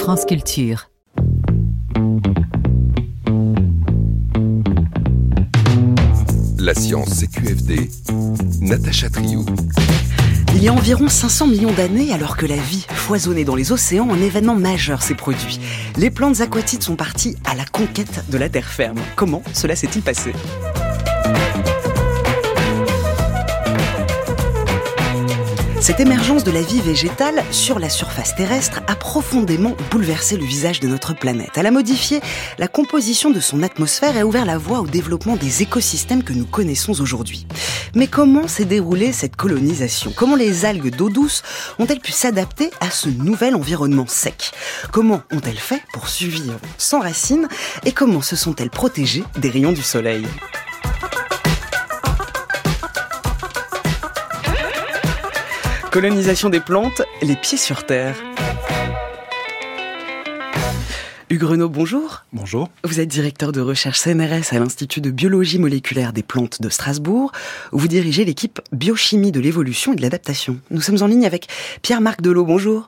France Culture. La science CQFD, Natacha Triou. Il y a environ 500 millions d'années, alors que la vie foisonnait dans les océans, un événement majeur s'est produit. Les plantes aquatiques sont parties à la conquête de la terre ferme. Comment cela s'est-il passé ? Cette émergence de la vie végétale sur la surface terrestre a profondément bouleversé le visage de notre planète. Elle a modifié la composition de son atmosphère et a ouvert la voie au développement des écosystèmes que nous connaissons aujourd'hui. Mais comment s'est déroulée cette colonisation ? Comment les algues d'eau douce ont-elles pu s'adapter à ce nouvel environnement sec ? Comment ont-elles fait pour survivre sans racines ? Et comment se sont-elles protégées des rayons du soleil ? Colonisation des plantes, les pieds sur terre. Hugues Renaud, bonjour. Bonjour. Vous êtes directeur de recherche CNRS à l'Institut de biologie moléculaire des plantes de Strasbourg, où vous dirigez l'équipe biochimie de l'évolution et de l'adaptation. Nous sommes en ligne avec Pierre-Marc Delot, bonjour.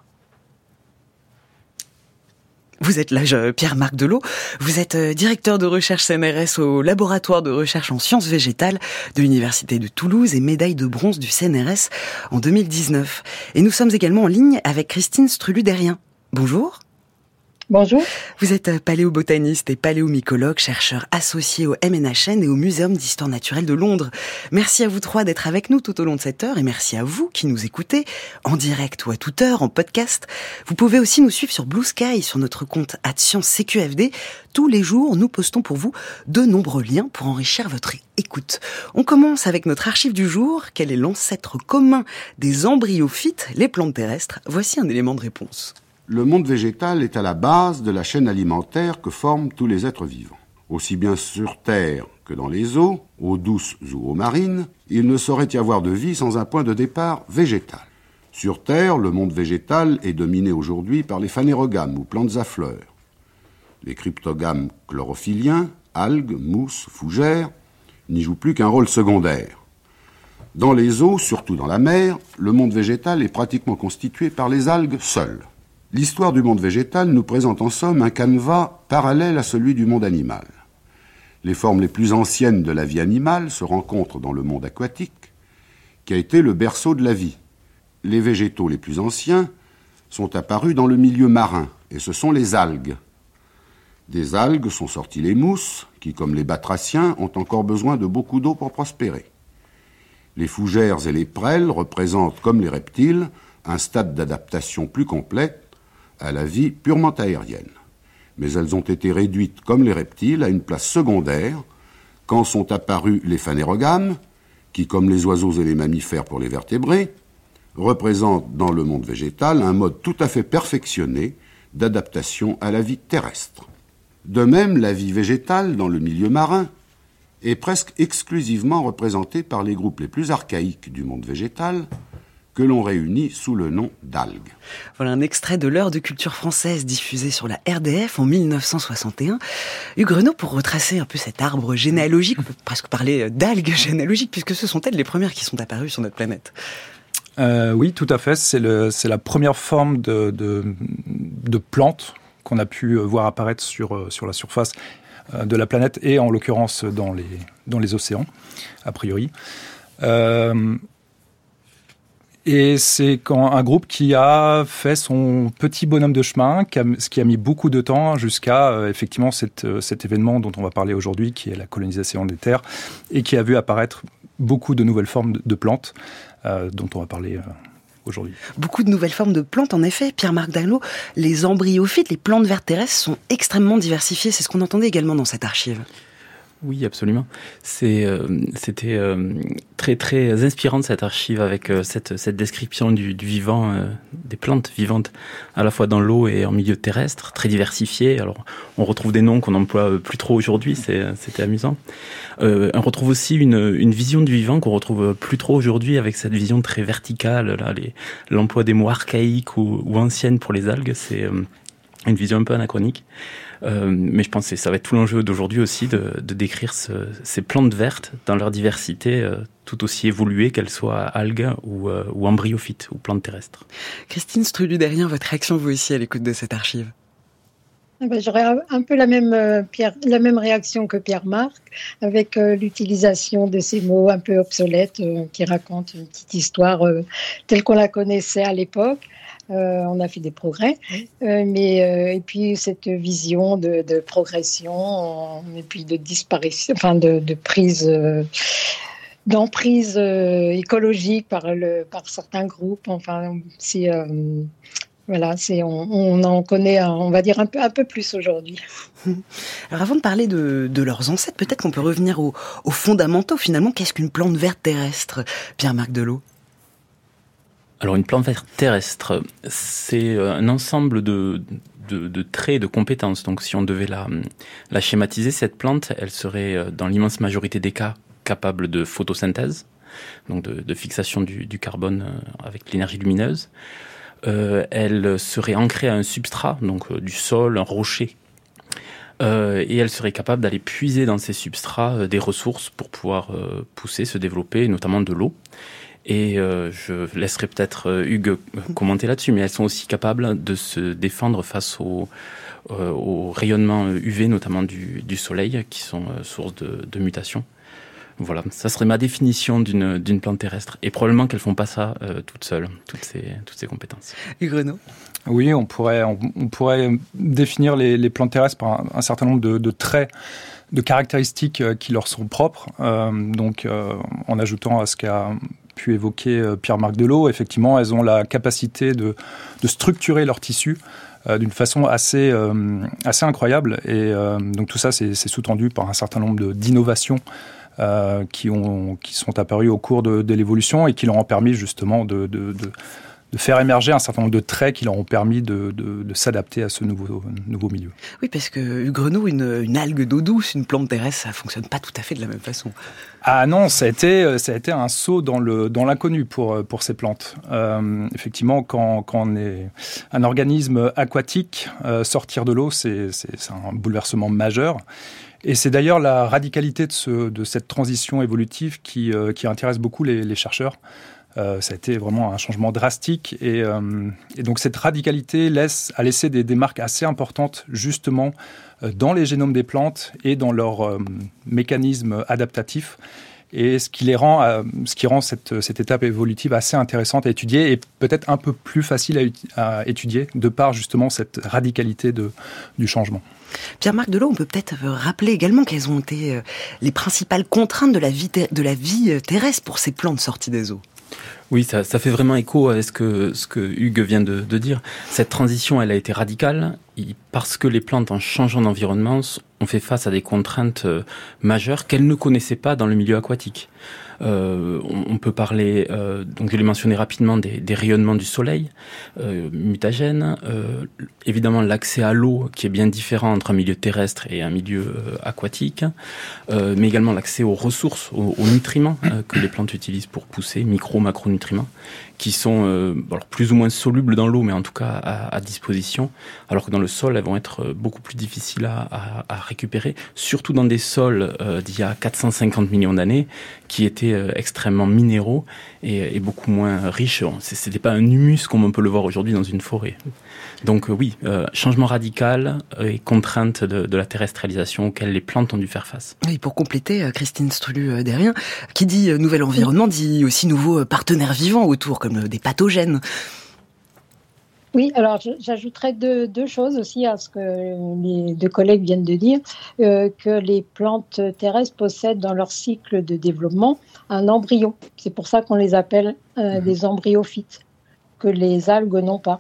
Vous êtes là, Pierre-Marc Delot. Vous êtes directeur de recherche CNRS au laboratoire de recherche en sciences végétales de l'Université de Toulouse et médaille de bronze du CNRS en 2019. Et nous sommes également en ligne avec Christine Strulu-Derrien. Bonjour. Bonjour. Vous êtes paléobotaniste et paléomycologue, chercheur associé au MNHN et au Muséum d'Histoire Naturelle de Londres. Merci à vous trois d'être avec nous tout au long de cette heure et merci à vous qui nous écoutez, en direct ou à toute heure, en podcast. Vous pouvez aussi nous suivre sur Blue Sky, sur notre compte @ScienceCQFD. Tous les jours, nous postons pour vous de nombreux liens pour enrichir votre écoute. On commence avec notre archive du jour. Quel est l'ancêtre commun des embryophytes, les plantes terrestres ? Voici un élément de réponse. Le monde végétal est à la base de la chaîne alimentaire que forment tous les êtres vivants. Aussi bien sur Terre que dans les eaux douces ou eaux marines, il ne saurait y avoir de vie sans un point de départ végétal. Sur Terre, le monde végétal est dominé aujourd'hui par les phanérogames ou plantes à fleurs. Les cryptogames chlorophylliens, algues, mousses, fougères, n'y jouent plus qu'un rôle secondaire. Dans les eaux, surtout dans la mer, le monde végétal est pratiquement constitué par les algues seules. L'histoire du monde végétal nous présente en somme un canevas parallèle à celui du monde animal. Les formes les plus anciennes de la vie animale se rencontrent dans le monde aquatique, qui a été le berceau de la vie. Les végétaux les plus anciens sont apparus dans le milieu marin, et ce sont les algues. Des algues sont sorties les mousses, qui, comme les batraciens, ont encore besoin de beaucoup d'eau pour prospérer. Les fougères et les prêles représentent, comme les reptiles, un stade d'adaptation plus complet à la vie purement aérienne. Mais elles ont été réduites, comme les reptiles, à une place secondaire quand sont apparus les phanérogames, qui, comme les oiseaux et les mammifères pour les vertébrés, représentent dans le monde végétal un mode tout à fait perfectionné d'adaptation à la vie terrestre. De même, la vie végétale dans le milieu marin est presque exclusivement représentée par les groupes les plus archaïques du monde végétal, que l'on réunit sous le nom d'algues. Voilà un extrait de l'heure de culture française diffusée sur la RDF en 1961. Hugues Renaud, pour retracer un peu cet arbre généalogique, on peut presque parler d'algues généalogiques, puisque ce sont elles les premières qui sont apparues sur notre planète. Oui, tout à fait. C'est la première forme de plante qu'on a pu voir apparaître sur la surface de la planète et en l'occurrence dans les océans, a priori. Et c'est un groupe qui a fait son petit bonhomme de chemin, ce qui a mis beaucoup de temps jusqu'à effectivement cet événement dont on va parler aujourd'hui, qui est la colonisation des terres, et qui a vu apparaître beaucoup de nouvelles formes de plantes dont on va parler aujourd'hui. Beaucoup de nouvelles formes de plantes, en effet. Pierre-Marc Delot, les embryophytes, les plantes vertes terrestres sont extrêmement diversifiées. C'est ce qu'on entendait également dans cette archive. Oui, absolument. C'était très très inspirant cette archive avec cette description du vivant, des plantes vivantes à la fois dans l'eau et en milieu terrestre, très diversifiées. Alors, on retrouve des noms qu'on n'emploie plus trop aujourd'hui, c'était amusant. On retrouve aussi une vision du vivant qu'on retrouve plus trop aujourd'hui avec cette vision très verticale. Là, l'emploi des mots archaïques ou anciennes pour les algues, c'est une vision un peu anachronique. Mais je pense que ça va être tout l'enjeu d'aujourd'hui aussi de décrire ces plantes vertes dans leur diversité tout aussi évoluée, qu'elles soient algues ou embryophytes ou plantes terrestres. Christine Strulu-Derrien, votre réaction vous aussi à l'écoute de cette archive? J'aurais un peu la même réaction que Pierre-Marc, avec l'utilisation de ces mots un peu obsolètes qui racontent une petite histoire telle qu'on la connaissait à l'époque. On a fait des progrès, et puis cette vision de progression et puis de disparition, enfin de prise, d'emprise écologique par certains groupes. Enfin, c'est voilà, on en connaît, on va dire un peu plus aujourd'hui. Alors avant de parler de leurs ancêtres, peut-être qu'on peut revenir aux fondamentaux finalement. Qu'est-ce qu'une plante verte terrestre, Pierre-Marc Delot ? Alors une plante verte terrestre, c'est un ensemble de traits, de compétences. Donc si on devait la schématiser, cette plante, elle serait dans l'immense majorité des cas capable de photosynthèse, donc de fixation du carbone avec l'énergie lumineuse. Elle serait ancrée à un substrat, donc du sol, un rocher, et elle serait capable d'aller puiser dans ces substrats des ressources pour pouvoir pousser, se développer, notamment de l'eau. Et je laisserai peut-être Hugues commenter là-dessus, mais elles sont aussi capables de se défendre face au rayonnement UV, notamment du soleil, qui sont source de mutation. Voilà, ça serait ma définition d'une plante terrestre. Et probablement qu'elles font pas ça toutes seules, toutes ces compétences. Hugues Renaud ? Oui, on pourrait définir les plantes terrestres par un certain nombre de traits, de caractéristiques qui leur sont propres. En ajoutant à ce qu'a pu évoquer Pierre-Marc Delot, effectivement, elles ont la capacité de structurer leur tissu d'une façon assez incroyable. Et donc tout ça, c'est sous-tendu par un certain nombre d'innovations qui sont apparues au cours de l'évolution et qui leur ont permis justement de faire émerger un certain nombre de traits qui leur ont permis de s'adapter à ce nouveau milieu. Oui, parce que Hugues Renaud, une algue d'eau douce, une plante terrestre, ça fonctionne pas tout à fait de la même façon. Ah non, ça a été un saut dans l'inconnu pour ces plantes. Effectivement, quand on est un organisme aquatique, sortir de l'eau, c'est un bouleversement majeur. Et c'est d'ailleurs la radicalité de cette transition évolutive qui intéresse beaucoup les chercheurs. Ça a été vraiment un changement drastique et donc cette radicalité a laissé des marques assez importantes justement dans les génomes des plantes et dans leur mécanisme adaptatif. Et ce qui rend cette étape évolutive assez intéressante à étudier et peut-être un peu plus facile à étudier de par justement cette radicalité du changement. Pierre-Marc Delot, on peut peut-être rappeler également quelles ont été les principales contraintes de la vie terrestre pour ces plantes sorties des eaux. Oui, ça fait vraiment écho à ce que Hugues vient de dire. Cette transition, elle a été radicale parce que les plantes, en changeant d'environnement, ont fait face à des contraintes majeures qu'elles ne connaissaient pas dans le milieu aquatique. On peut parler, donc je l'ai mentionné rapidement, des rayonnements du soleil, mutagènes, évidemment l'accès à l'eau qui est bien différent entre un milieu terrestre et un milieu aquatique, mais également l'accès aux ressources, aux nutriments que les plantes utilisent pour pousser, macronutriments, qui sont plus ou moins solubles dans l'eau, mais en tout cas à disposition, alors que dans le sol, elles vont être beaucoup plus difficiles à récupérer, surtout dans des sols d'il y a 450 millions d'années, qui étaient extrêmement minéraux et beaucoup moins riches. C'était pas un humus comme on peut le voir aujourd'hui dans une forêt. Donc oui, changement radical et contrainte de la terrestrialisation auquel les plantes ont dû faire face. Oui, pour compléter, Christine Strulu-Derrien, qui dit nouvel environnement, dit aussi nouveaux partenaires vivants autour, comme des pathogènes. Oui, alors j'ajouterais deux choses aussi à ce que les deux collègues viennent de dire, que les plantes terrestres possèdent dans leur cycle de développement un embryon. C'est pour ça qu'on les appelle des embryophytes, que les algues n'ont pas.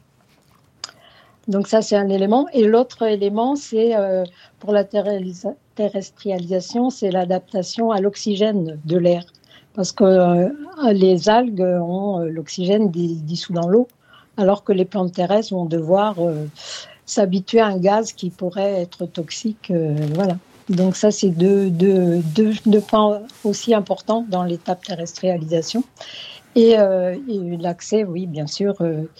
Donc ça, c'est un élément. Et l'autre élément, c'est pour la terrestrialisation, c'est l'adaptation à l'oxygène de l'air. Parce que les algues ont l'oxygène dissous dans l'eau, alors que les plantes terrestres vont devoir s'habituer à un gaz qui pourrait être toxique. Voilà. Donc ça, c'est deux points aussi importants dans l'étape terrestrialisation. Et l'accès, oui, bien sûr,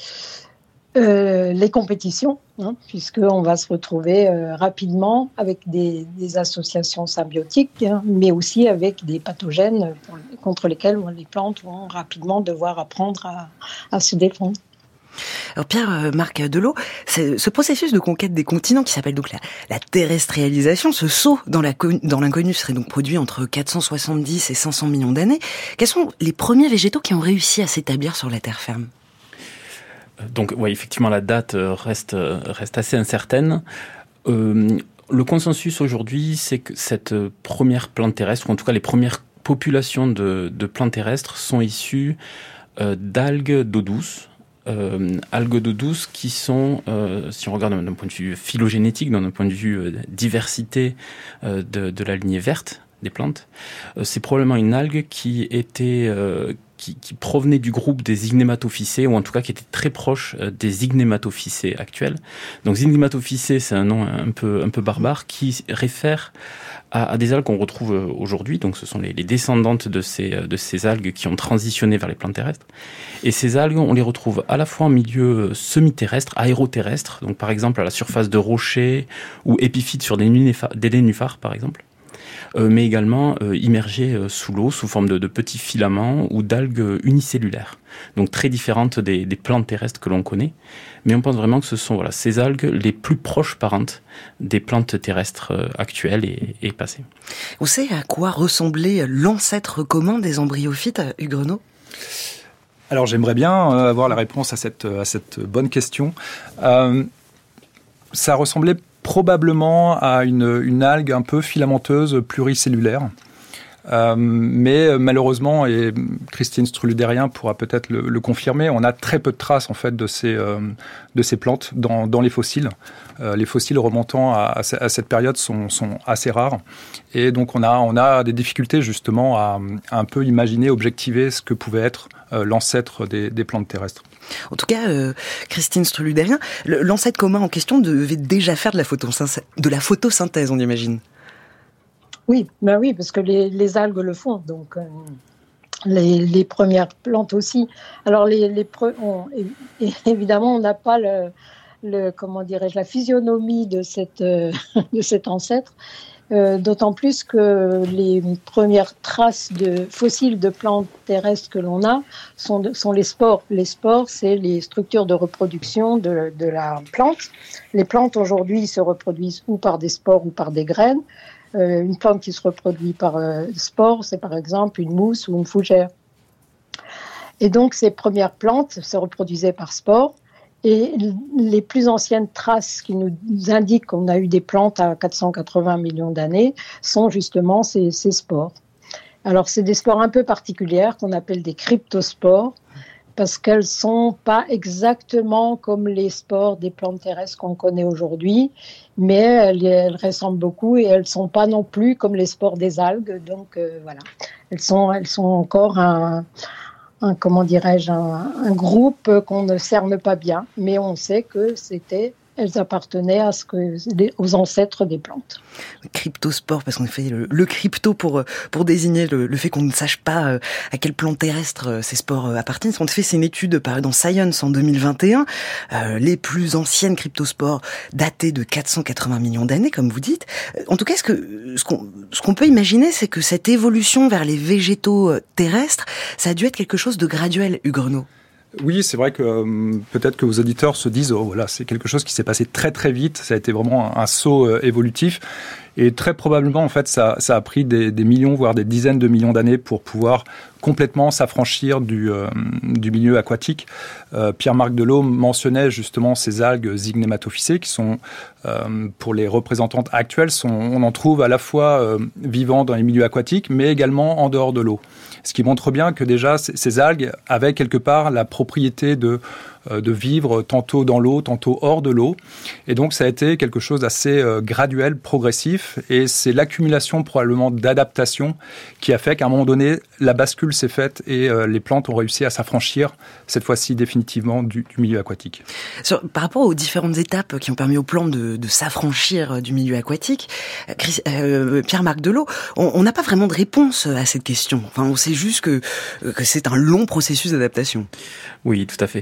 les compétitions, puisqu'on va se retrouver rapidement avec des associations symbiotiques, mais aussi avec des pathogènes contre lesquels les plantes vont rapidement devoir apprendre à se défendre. Alors Pierre-Marc Delot, ce processus de conquête des continents qui s'appelle donc la terrestrialisation, ce saut dans l'inconnu serait donc produit entre 470 et 500 millions d'années. Quels sont les premiers végétaux qui ont réussi à s'établir sur la terre ferme ? Donc oui, effectivement, la date reste assez incertaine. Le consensus aujourd'hui, c'est que cette première plante terrestre, ou en tout cas les premières populations de plantes terrestres, sont issues d'algues d'eau douce. Algues d'eau douce qui sont, si on regarde d'un point de vue phylogénétique, d'un point de vue diversité de la lignée verte des plantes, c'est probablement une algue qui était qui provenait du groupe des Zygnematophycées, ou en tout cas qui était très proche des Zygnematophycées actuelles. Donc Zygnematophycées, c'est un nom un peu barbare qui réfère à des algues qu'on retrouve aujourd'hui. Donc ce sont les descendantes de ces algues qui ont transitionné vers les plantes terrestres. Et ces algues, on les retrouve à la fois en milieu semi-terrestre, aéroterrestre, donc par exemple à la surface de rochers ou épiphytes sur des nénuphars par exemple. Mais également immergées sous l'eau sous forme de petits filaments ou d'algues unicellulaires. Donc très différentes des plantes terrestres que l'on connaît. Mais on pense vraiment que ce sont ces algues les plus proches parentes des plantes terrestres actuelles et passées. On sait à quoi ressemblait l'ancêtre commun des embryophytes, Hugues Renaud ? Alors j'aimerais bien avoir la réponse à cette bonne question. Ça ressemblait probablement à une algue un peu filamenteuse pluricellulaire. Mais malheureusement, et Christine Struluderien pourra peut-être le confirmer, on a très peu de traces en fait de ces plantes dans les fossiles. Les fossiles remontant à cette période sont assez rares, et donc on a des difficultés justement à un peu imaginer, objectiver ce que pouvait être l'ancêtre des plantes terrestres. En tout cas, Christine Struluderien, l'ancêtre commun en question devait déjà faire de la photosynthèse, on imagine. Oui, parce que les algues le font, donc les premières plantes aussi. Alors évidemment, on n'a pas la physionomie de cet ancêtre. D'autant plus que les premières traces de fossiles de plantes terrestres que l'on a sont les spores. Les spores, c'est les structures de reproduction de la plante. Les plantes aujourd'hui se reproduisent ou par des spores ou par des graines. Une plante qui se reproduit par spores, c'est par exemple une mousse ou une fougère. Et donc ces premières plantes se reproduisaient par spores. Et les plus anciennes traces qui nous indiquent qu'on a eu des plantes à 480 millions d'années sont justement ces spores. Alors, c'est des spores un peu particulières qu'on appelle des cryptospores parce qu'elles sont pas exactement comme les spores des plantes terrestres qu'on connaît aujourd'hui, mais elles ressemblent beaucoup et elles sont pas non plus comme les spores des algues. Donc, voilà. Elles sont encore un groupe qu'on ne cerne pas bien, mais on sait que elles appartenaient aux ancêtres des plantes. Cryptospore, parce qu'on fait le crypto pour désigner le fait qu'on ne sache pas à quelle plante terrestre ces spores appartiennent. En fait, c'est une étude parue dans Science en 2021. Les plus anciennes cryptospores datées de 480 millions d'années, comme vous dites. En tout cas, ce qu'on peut imaginer, c'est que cette évolution vers les végétaux terrestres, ça a dû être quelque chose de graduel, Hugues Renaud. Oui, c'est vrai que peut-être que vos auditeurs se disent c'est quelque chose qui s'est passé très très vite, ça a été vraiment un saut évolutif, et très probablement en fait ça a pris des millions voire des dizaines de millions d'années pour pouvoir complètement s'affranchir du milieu aquatique. Pierre-Marc Delot mentionnait justement ces algues Zygnematophycées qui sont pour les représentantes actuelles on en trouve à la fois vivant dans les milieux aquatiques mais également en dehors de l'eau. Ce qui montre bien que déjà ces algues avaient quelque part la propriété de vivre tantôt dans l'eau, tantôt hors de l'eau. Et donc ça a été quelque chose d'assez graduel, progressif. Et c'est l'accumulation probablement d'adaptations qui a fait qu'à un moment donné, la bascule s'est faite et les plantes ont réussi à s'affranchir, cette fois-ci définitivement, du milieu aquatique. Par rapport aux différentes étapes qui ont permis aux plantes de s'affranchir du milieu aquatique, Pierre-Marc Delot, on n'a pas vraiment de réponse à cette question. Enfin, on sait juste que c'est un long processus d'adaptation. Oui, tout à fait.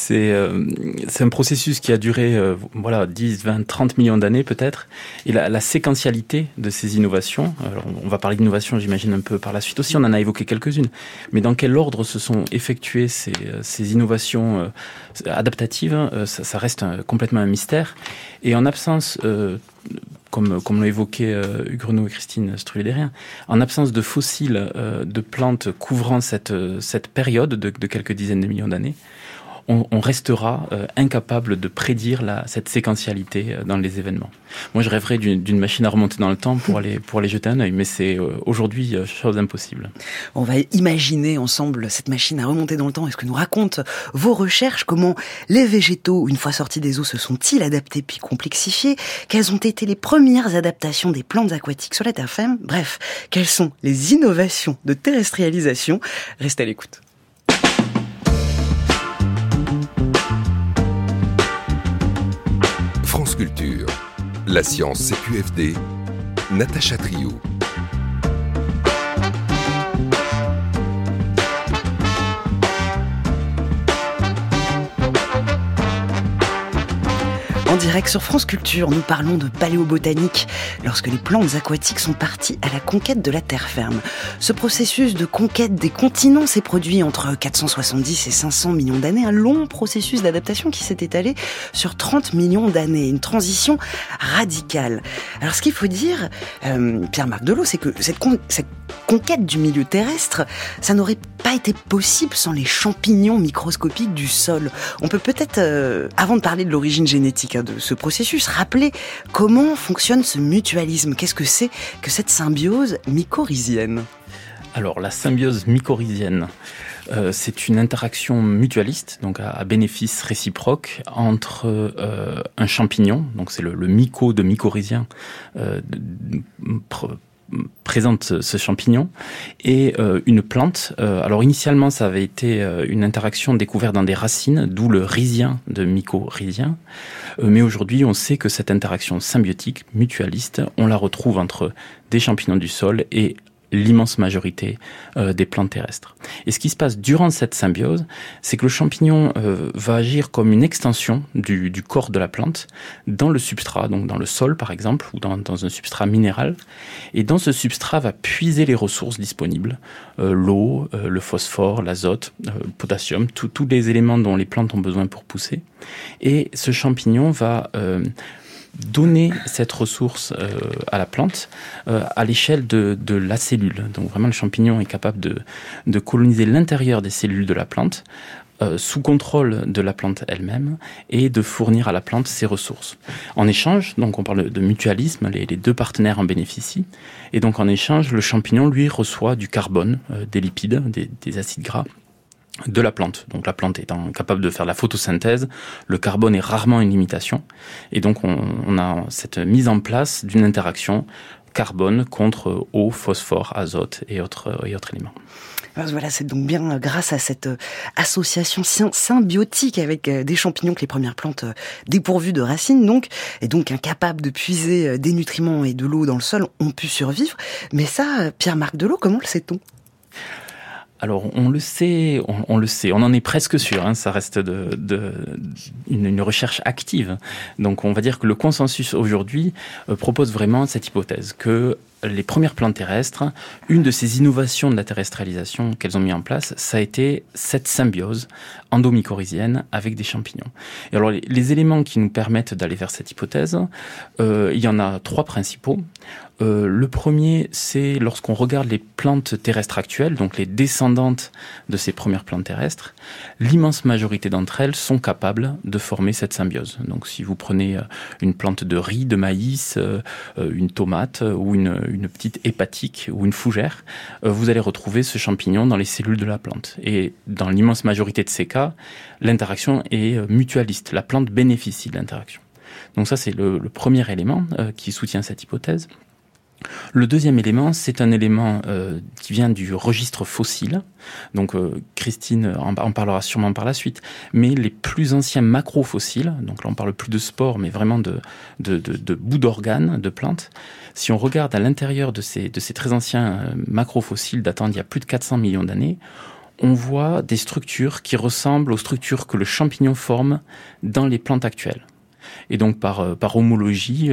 C'est un processus qui a duré 10, 20, 30 millions d'années peut-être. Et la séquentialité de ces innovations, alors on va parler d'innovation j'imagine un peu par la suite aussi, on en a évoqué quelques-unes, mais dans quel ordre se sont effectuées ces innovations adaptatives, ça reste complètement un mystère. Et en absence... Comme l'ont évoqué Hugues Renaud et Christine Struvey-Derrien, en absence de fossiles de plantes couvrant cette période de quelques dizaines de millions d'années, on restera incapable de prédire cette séquentialité dans les événements. Moi, je rêverais d'une machine à remonter dans le temps pour aller jeter un œil, mais c'est aujourd'hui chose impossible. On va imaginer ensemble cette machine à remonter dans le temps. Est-ce que nous racontent vos recherches? Comment les végétaux, une fois sortis des eaux, se sont-ils adaptés puis complexifiés? Quelles ont été les premières adaptations des plantes aquatiques sur la terre ferme? Bref, quelles sont les innovations de terrestrialisation? Restez à l'écoute. France Culture, la science CQFD, Natacha Trio. En direct sur France Culture, nous parlons de paléobotanique lorsque les plantes aquatiques sont parties à la conquête de la terre ferme. Ce processus de conquête des continents s'est produit entre 470 et 500 millions d'années, un long processus d'adaptation qui s'est étalé sur 30 millions d'années, une transition radicale. Alors ce qu'il faut dire, Pierre-Marc Delot, c'est que cette conquête du milieu terrestre, ça n'aurait pas été possible sans les champignons microscopiques du sol. On peut peut-être, avant de parler de l'origine génétique de ce processus, rappeler comment fonctionne ce mutualisme. Qu'est-ce que c'est que cette symbiose mycorhizienne? Alors, la symbiose mycorhizienne, c'est une interaction mutualiste, donc à bénéfice réciproque, entre un champignon, donc c'est le myco de mycorhizien, présente ce champignon, et une plante. Alors initialement, ça avait été une interaction découverte dans des racines, d'où le rhizien de mycorhizien. Mais aujourd'hui, on sait que cette interaction symbiotique, mutualiste, on la retrouve entre des champignons du sol et l'immense majorité des plantes terrestres. Et ce qui se passe durant cette symbiose, c'est que le champignon va agir comme une extension du corps de la plante dans le substrat, donc dans le sol par exemple, ou dans un substrat minéral. Et dans ce substrat va puiser les ressources disponibles, l'eau, le phosphore, l'azote, le potassium, tous les éléments dont les plantes ont besoin pour pousser. Et ce champignon va donner cette ressource à la plante à l'échelle de la cellule. Donc vraiment, le champignon est capable de coloniser l'intérieur des cellules de la plante sous contrôle de la plante elle-même et de fournir à la plante ses ressources. En échange, donc on parle de mutualisme, les deux partenaires en bénéficient, et donc en échange, le champignon, lui, reçoit du carbone, des lipides, des acides gras, de la plante. Donc la plante étant capable de faire la photosynthèse, le carbone est rarement une limitation. Et donc on a cette mise en place d'une interaction carbone contre eau, phosphore, azote et autres éléments. Alors voilà, c'est donc bien grâce à cette association symbiotique avec des champignons que les premières plantes dépourvues de racines, et donc incapables de puiser des nutriments et de l'eau dans le sol, ont pu survivre. Mais ça, Pierre-Marc Delot, comment le sait-on ? Alors, on le sait, on en est presque sûr, ça reste une recherche active. Donc, on va dire que le consensus aujourd'hui propose vraiment cette hypothèse que les premières plantes terrestres, une de ces innovations de la terrestrialisation qu'elles ont mis en place, ça a été cette symbiose endomycorhizienne avec des champignons. Et alors, les éléments qui nous permettent d'aller vers cette hypothèse, il y en a 3 principaux. Le premier, c'est lorsqu'on regarde les plantes terrestres actuelles, donc les descendantes de ces premières plantes terrestres, l'immense majorité d'entre elles sont capables de former cette symbiose. Donc si vous prenez une plante de riz, de maïs, une tomate ou une petite hépatique ou une fougère, vous allez retrouver ce champignon dans les cellules de la plante. Et dans l'immense majorité de ces cas, l'interaction est mutualiste. La plante bénéficie de l'interaction. Donc ça, c'est le premier élément qui soutient cette hypothèse. Le deuxième élément, c'est un élément qui vient du registre fossile. Donc Christine en parlera sûrement par la suite. Mais les plus anciens macrofossiles, donc là on parle plus de spores, mais vraiment de bouts d'organes, de plantes. Si on regarde à l'intérieur de ces très anciens macrofossiles datant d'il y a plus de 400 millions d'années, on voit des structures qui ressemblent aux structures que le champignon forme dans les plantes actuelles. Et donc par homologie,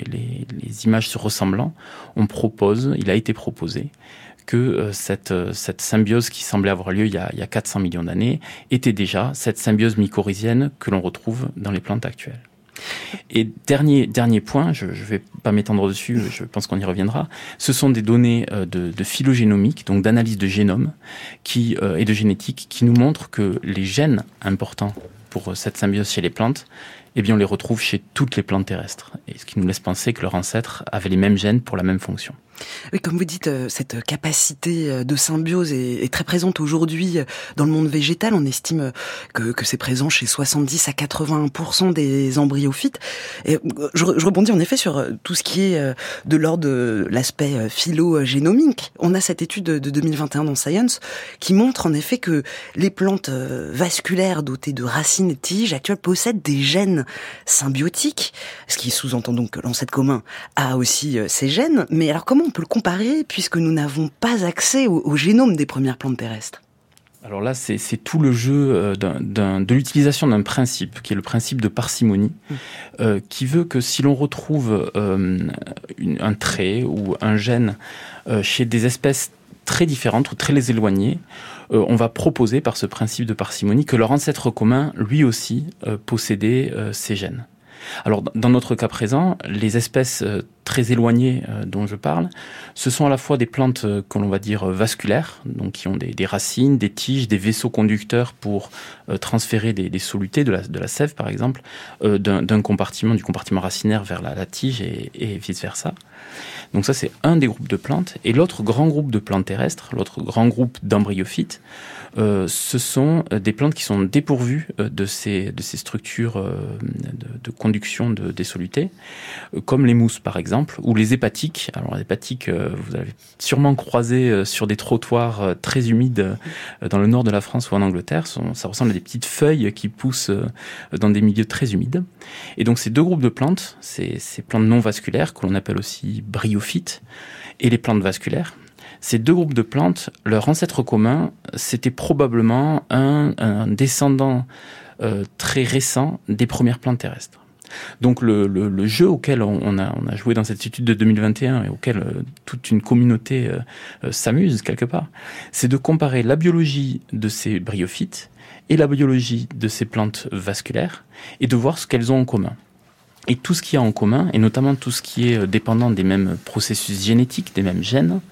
les images se ressemblant, il a été proposé que cette symbiose qui semblait avoir lieu il y a 400 millions d'années était déjà cette symbiose mycorhizienne que l'on retrouve dans les plantes actuelles. Et dernier point, je vais pas m'étendre dessus, je pense qu'on y reviendra, ce sont des données de phylogénomique, donc d'analyse de génome et de génétique qui nous montrent que les gènes importants pour cette symbiose chez les plantes, eh bien on les retrouve chez toutes les plantes terrestres, et ce qui nous laisse penser que leurs ancêtres avaient les mêmes gènes pour la même fonction. Oui, comme vous dites, cette capacité de symbiose est très présente aujourd'hui dans le monde végétal. On estime que c'est présent chez 70 à 81% des embryophytes. Et je rebondis en effet sur tout ce qui est de l'ordre de l'aspect phylogénomique. On a cette étude de 2021 dans Science qui montre en effet que les plantes vasculaires dotées de racines et de tiges actuelles possèdent des gènes symbiotiques, ce qui sous-entend donc que l'ancêtre commun a aussi ces gènes. Mais alors comment on peut le comparer puisque nous n'avons pas accès au génome des premières plantes terrestres? Alors là, c'est tout le jeu de l'utilisation d'un principe, qui est le principe de parcimonie, qui veut que si l'on retrouve un trait ou un gène chez des espèces très différentes ou très éloignées, on va proposer par ce principe de parcimonie que leur ancêtre commun, lui aussi, possédait ces gènes. Alors, dans notre cas présent, les espèces très éloignées dont je parle, ce sont à la fois des plantes que l'on va dire vasculaires, donc qui ont des racines, des tiges, des vaisseaux conducteurs pour transférer des solutés, de la sève par exemple, du compartiment racinaire vers la tige et vice-versa. Donc ça, c'est un des groupes de plantes. Et l'autre grand groupe de plantes terrestres, l'autre grand groupe d'embryophytes, ce sont des plantes qui sont dépourvues de ces structures de conduction des solutés, comme les mousses par exemple, ou les hépatiques. Alors les hépatiques, vous avez sûrement croisé sur des trottoirs très humides dans le nord de la France ou en Angleterre. Ça ressemble à des petites feuilles qui poussent dans des milieux très humides. Et donc ces deux groupes de plantes, ces plantes non vasculaires, que l'on appelle aussi bryophytes, et les plantes vasculaires, ces deux groupes de plantes, leur ancêtre commun, c'était probablement un descendant très récent des premières plantes terrestres. Donc le jeu auquel on a joué dans cette étude de 2021 et auquel toute une communauté s'amuse quelque part, c'est de comparer la biologie de ces bryophytes et la biologie de ces plantes vasculaires et de voir ce qu'elles ont en commun. Et tout ce qu'il y a en commun, et notamment tout ce qui est dépendant des mêmes processus génétiques, des mêmes gènes,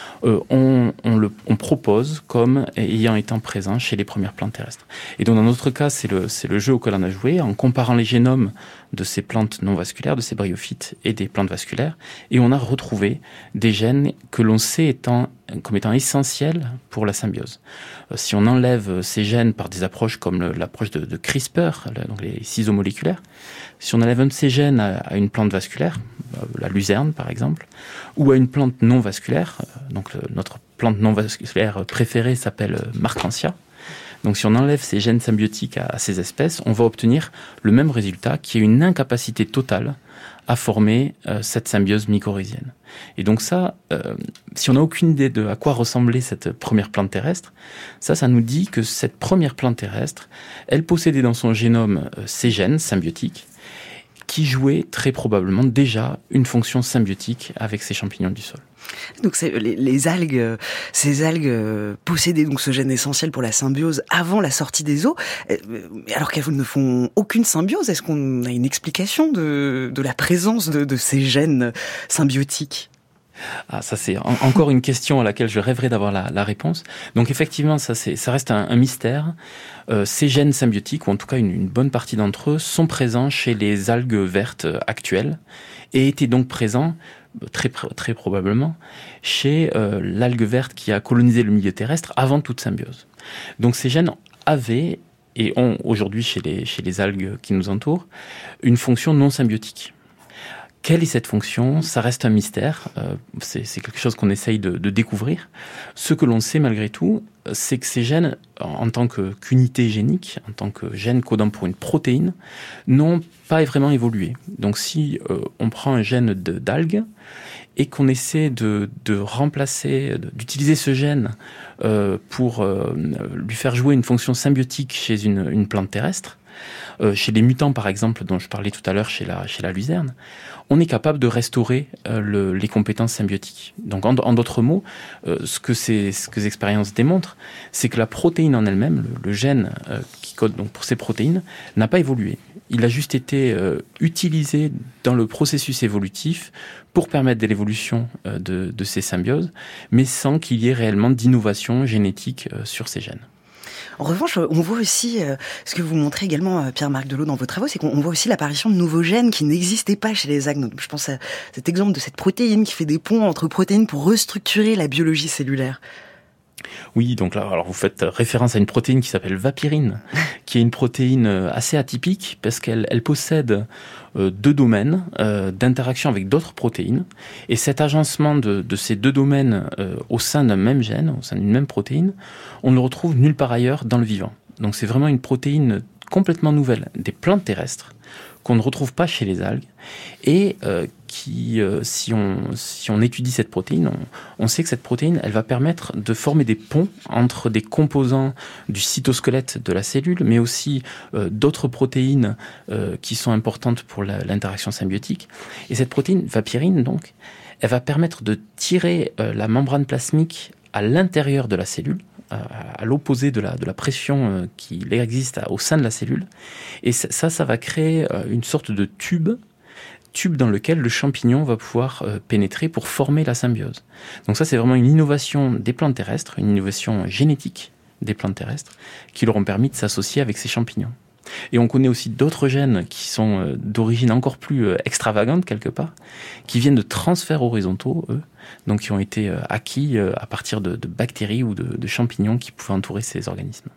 on propose comme étant présent chez les premières plantes terrestres. Et donc dans notre cas, c'est le jeu auquel on a joué en comparant les génomes de ces plantes non vasculaires, de ces bryophytes et des plantes vasculaires, et on a retrouvé des gènes que l'on sait comme étant essentiels pour la symbiose. Si on enlève ces gènes par des approches comme l'approche de CRISPR, donc les ciseaux moléculaires, si on enlève un de ces gènes à une plante vasculaire, la luzerne par exemple, ou à une plante non vasculaire, donc notre plante non vasculaire préférée s'appelle Marchantia. Donc si on enlève ces gènes symbiotiques à ces espèces, on va obtenir le même résultat, qui est une incapacité totale à former cette symbiose mycorhizienne. Et donc ça, si on n'a aucune idée de à quoi ressemblait cette première plante terrestre, ça nous dit que cette première plante terrestre, elle possédait dans son génome ces gènes symbiotiques qui jouaient très probablement déjà une fonction symbiotique avec ces champignons du sol. Donc c'est les algues, ces algues possédaient donc ce gène essentiel pour la symbiose avant la sortie des eaux, alors qu'elles ne font aucune symbiose. Est-ce qu'on a une explication de la présence de ces gènes symbiotiques ? Ah, ça c'est encore une question à laquelle je rêverais d'avoir la réponse. Donc effectivement, ça reste un mystère. Ces gènes symbiotiques, ou en tout cas une bonne partie d'entre eux, sont présents chez les algues vertes actuelles et étaient donc présents très probablement chez l'algue verte qui a colonisé le milieu terrestre avant toute symbiose. Donc ces gènes avaient et ont aujourd'hui chez les algues qui nous entourent une fonction non symbiotique. Quelle est cette fonction ? Ça reste un mystère. C'est quelque chose qu'on essaye de découvrir. Ce que l'on sait malgré tout, c'est que ces gènes, en tant qu'unité génique, en tant que gène codant pour une protéine, n'ont pas vraiment évolué. Donc si on prend un gène d'algue et qu'on essaie de remplacer, d'utiliser ce gène pour lui faire jouer une fonction symbiotique chez une plante terrestre, chez les mutants par exemple, dont je parlais tout à l'heure chez la luzerne, on est capable de restaurer les compétences symbiotiques. Donc en d'autres mots, ce que ces expériences démontrent, c'est que la protéine en elle-même, le gène qui code donc pour ces protéines, n'a pas évolué. Il a juste été utilisé dans le processus évolutif pour permettre de l'évolution de ces symbioses, mais sans qu'il y ait réellement d'innovation génétique sur ces gènes. En revanche, on voit aussi, ce que vous montrez également, Pierre-Marc Delot, dans vos travaux, c'est qu'on voit aussi l'apparition de nouveaux gènes qui n'existaient pas chez les algues. Donc, je pense à cet exemple de cette protéine qui fait des ponts entre protéines pour restructurer la biologie cellulaire. Oui, donc là, alors vous faites référence à une protéine qui s'appelle vapyrine, qui est une protéine assez atypique parce qu'elle possède deux domaines d'interaction avec d'autres protéines. Et cet agencement de ces deux domaines au sein d'un même gène, au sein d'une même protéine, on ne le retrouve nulle part ailleurs dans le vivant. Donc c'est vraiment une protéine complètement nouvelle des plantes terrestres qu'on ne retrouve pas chez les algues et qui, si on étudie cette protéine, on sait que cette protéine, elle va permettre de former des ponts entre des composants du cytosquelette de la cellule, mais aussi d'autres protéines qui sont importantes pour l'interaction symbiotique. Et cette protéine, vapyrine, donc, elle va permettre de tirer la membrane plasmique à l'intérieur de la cellule, à l'opposé de la pression qui existe au sein de la cellule. Et ça va créer une sorte de tube dans lequel le champignon va pouvoir pénétrer pour former la symbiose. Donc ça, c'est vraiment une innovation des plantes terrestres, une innovation génétique des plantes terrestres, qui leur ont permis de s'associer avec ces champignons. Et on connaît aussi d'autres gènes qui sont d'origine encore plus extravagante quelque part, qui viennent de transferts horizontaux, eux, donc qui ont été acquis à partir de bactéries ou de champignons qui pouvaient entourer ces organismes.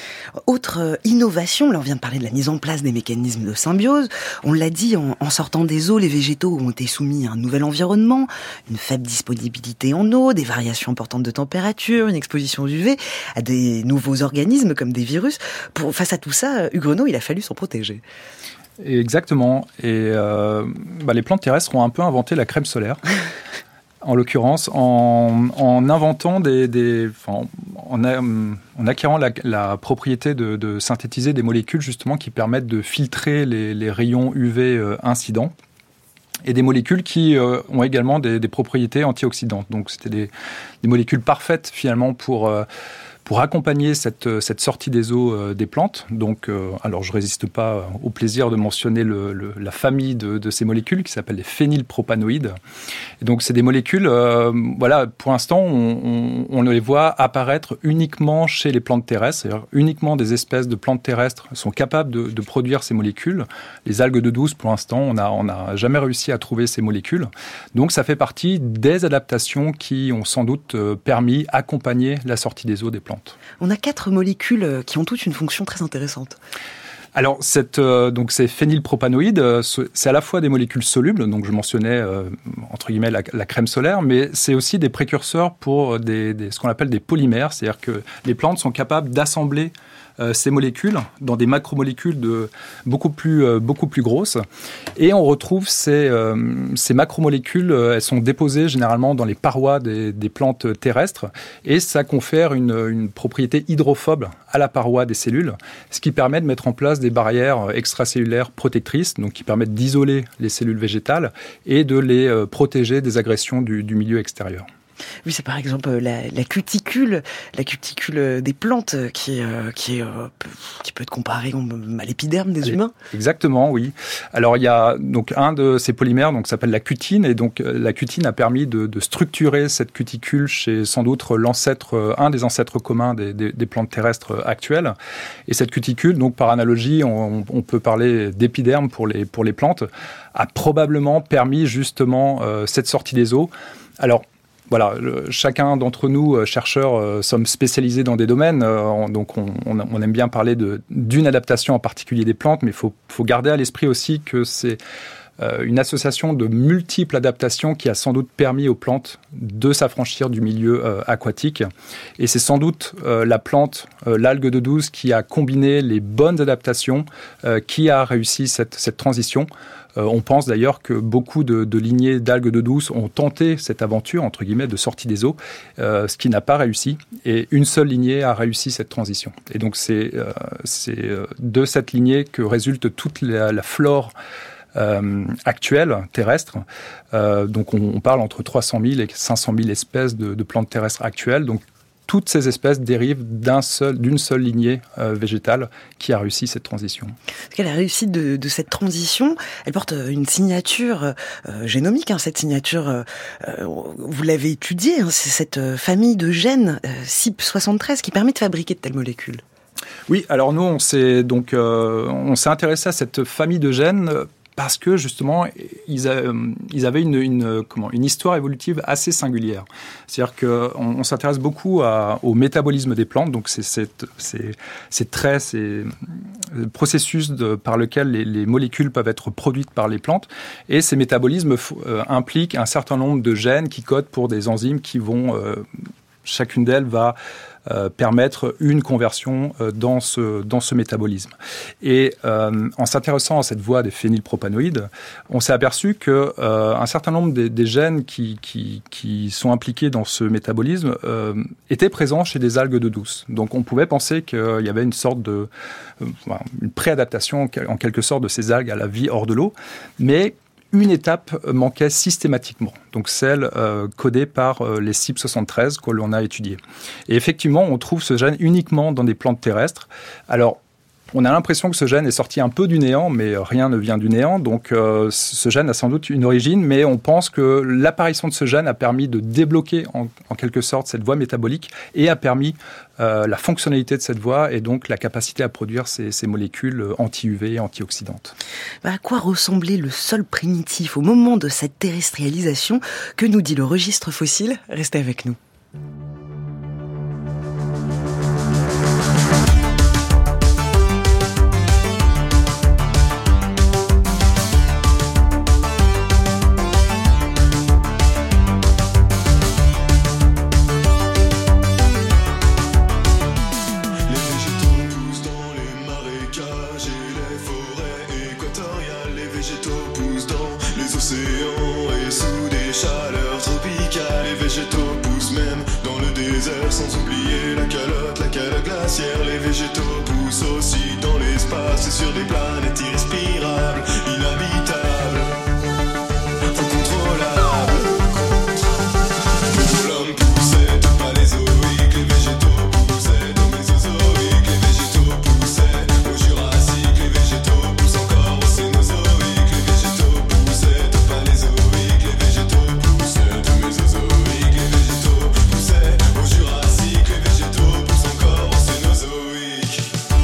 Autre innovation, là on vient de parler de la mise en place des mécanismes de symbiose. On l'a dit, en sortant des eaux, les végétaux ont été soumis à un nouvel environnement, une faible disponibilité en eau, des variations importantes de température, une exposition aux UV à des nouveaux organismes comme des virus. Face à tout ça, Hugues Renaud, il a fallu s'en protéger. Exactement. Et les plantes terrestres ont un peu inventé la crème solaire. En l'occurrence, en inventant en acquérant la propriété de synthétiser des molécules justement qui permettent de filtrer les rayons UV incidents et des molécules qui ont également des propriétés antioxydantes. Donc c'était des molécules parfaites finalement pour accompagner cette sortie des eaux des plantes. Donc, alors je résiste pas au plaisir de mentionner la famille de ces molécules qui s'appellent les phénylpropanoïdes. Et donc, c'est des molécules, pour l'instant, on les voit apparaître uniquement chez les plantes terrestres. C'est-à-dire uniquement des espèces de plantes terrestres sont capables de produire ces molécules. Les algues d'eau douce, pour l'instant, on n'a jamais réussi à trouver ces molécules. Donc, ça fait partie des adaptations qui ont sans doute permis d'accompagner la sortie des eaux des plantes. On a 4 molécules qui ont toutes une fonction très intéressante. Alors, ces phénylpropanoïdes, c'est à la fois des molécules solubles, donc je mentionnais, entre guillemets, la crème solaire, mais c'est aussi des précurseurs pour ce qu'on appelle des polymères, c'est-à-dire que les plantes sont capables d'assembler ces molécules dans des macromolécules beaucoup plus grosses. Et on retrouve ces macromolécules, elles sont déposées généralement dans les parois des plantes terrestres et ça confère une propriété hydrophobe à la paroi des cellules, ce qui permet de mettre en place des barrières extracellulaires protectrices, donc qui permettent d'isoler les cellules végétales et de les protéger des agressions du milieu extérieur. Oui, c'est par exemple la cuticule des plantes qui peut être comparée à l'épiderme des humains. Exactement, oui. Alors il y a donc un de ces polymères, donc s'appelle la cutine, et donc la cutine a permis de structurer cette cuticule chez sans doute un des ancêtres communs des plantes terrestres actuelles. Et cette cuticule, donc par analogie, on peut parler d'épiderme pour les plantes, a probablement permis justement cette sortie des eaux. Alors voilà, chacun d'entre nous, chercheurs, sommes spécialisés dans des domaines, donc on aime bien parler d'une adaptation en particulier des plantes, mais il faut garder à l'esprit aussi que c'est une association de multiples adaptations qui a sans doute permis aux plantes de s'affranchir du milieu aquatique. Et c'est sans doute la plante, l'algue d'eau douce, qui a combiné les bonnes adaptations, qui a réussi cette transition. On pense d'ailleurs que beaucoup de lignées d'algues d'eau douce ont tenté cette aventure, entre guillemets, de sortie des eaux, ce qui n'a pas réussi. Et une seule lignée a réussi cette transition. Et donc c'est de cette lignée que résulte toute la flore actuelle, terrestre. Donc on parle entre 300 000 et 500 000 espèces de plantes terrestres actuelles. Donc toutes ces espèces dérivent d'une seule lignée végétale qui a réussi cette transition. Parce qu'elle a réussi de cette transition, elle porte une signature génomique. Cette signature, vous l'avez étudiée, c'est cette famille de gènes CYP73 qui permet de fabriquer de telles molécules. Oui, alors nous, on s'est intéressé à cette famille de gènes parce que justement, ils avaient une histoire évolutive assez singulière. C'est-à-dire qu'on s'intéresse beaucoup au métabolisme des plantes, donc c'est processus par lequel les molécules peuvent être produites par les plantes, et ces métabolismes impliquent un certain nombre de gènes qui codent pour des enzymes qui vont, chacune d'elles va permettre une conversion dans ce métabolisme. Et en s'intéressant à cette voie des phénylpropanoïdes, on s'est aperçu que un certain nombre des gènes qui sont impliqués dans ce métabolisme étaient présents chez des algues d'eau douce. Donc on pouvait penser qu'il y avait une sorte une préadaptation en quelque sorte de ces algues à la vie hors de l'eau, mais une étape manquait systématiquement, donc celle codée par les CYP73 que l'on a étudiées. Et effectivement, on trouve ce gène uniquement dans des plantes terrestres. Alors, on a l'impression que ce gène est sorti un peu du néant, mais rien ne vient du néant. Donc, ce gène a sans doute une origine, mais on pense que l'apparition de ce gène a permis de débloquer en quelque sorte cette voie métabolique et a permis la fonctionnalité de cette voie et donc la capacité à produire ces molécules anti-UV et antioxydantes. À quoi ressemblait le sol primitif au moment de cette terrestrialisation? Que nous dit le registre fossile? Restez avec nous. Sans oublier la calotte glaciaire. Les végétaux poussent aussi dans l'espace et sur des planètes irrespirables, inhabitables, incontrôlables. Pour l'homme poussait au paléozoïque, les végétaux poussaient au mésozoïque, les végétaux poussaient au jurassique, les végétaux poussent encore au cénozoïque, les végétaux poussaient au paléozoïque, les végétaux poussaient au mésozoïque, les végétaux poussaient au jurassique, les végétaux poussent encore au cénozoïque.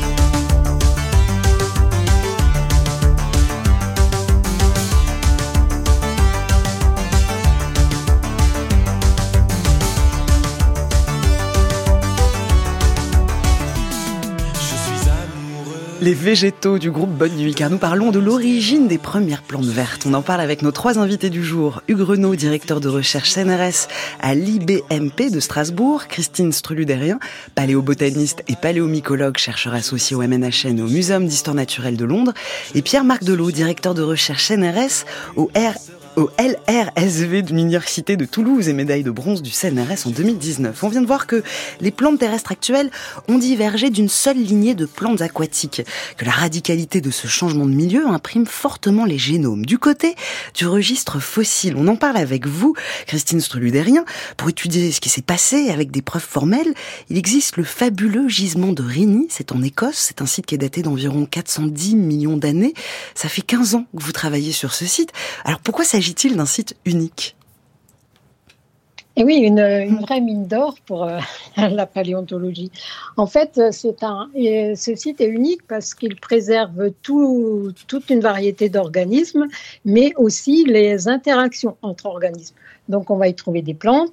Les végétaux du groupe Bonne Nuit, car nous parlons de l'origine des premières plantes vertes. On en parle avec nos 3 invités du jour. Hugues Renaud, directeur de recherche CNRS à l'IBMP de Strasbourg. Christine Struludérien, paléobotaniste et paléomycologue, chercheur associé au MNHN et au Muséum d'Histoire Naturelle de Londres. Et Pierre-Marc Delot, directeur de recherche CNRS au LRSV de l'Université de Toulouse et médaille de bronze du CNRS en 2019. On vient de voir que les plantes terrestres actuelles ont divergé d'une seule lignée de plantes aquatiques, que la radicalité de ce changement de milieu imprime fortement les génomes. Du côté du registre fossile, on en parle avec vous, Christine Struludérien, pour étudier ce qui s'est passé avec des preuves formelles. Il existe le fabuleux gisement de Rini, c'est en Écosse, c'est un site qui est daté d'environ 410 millions d'années. Ça fait 15 ans que vous travaillez sur ce site. Alors pourquoi s'agit-il d'un site unique? Et oui, une vraie mine d'or pour la paléontologie. En fait, ce site est unique parce qu'il préserve toute une variété d'organismes, mais aussi les interactions entre organismes. Donc, on va y trouver des plantes,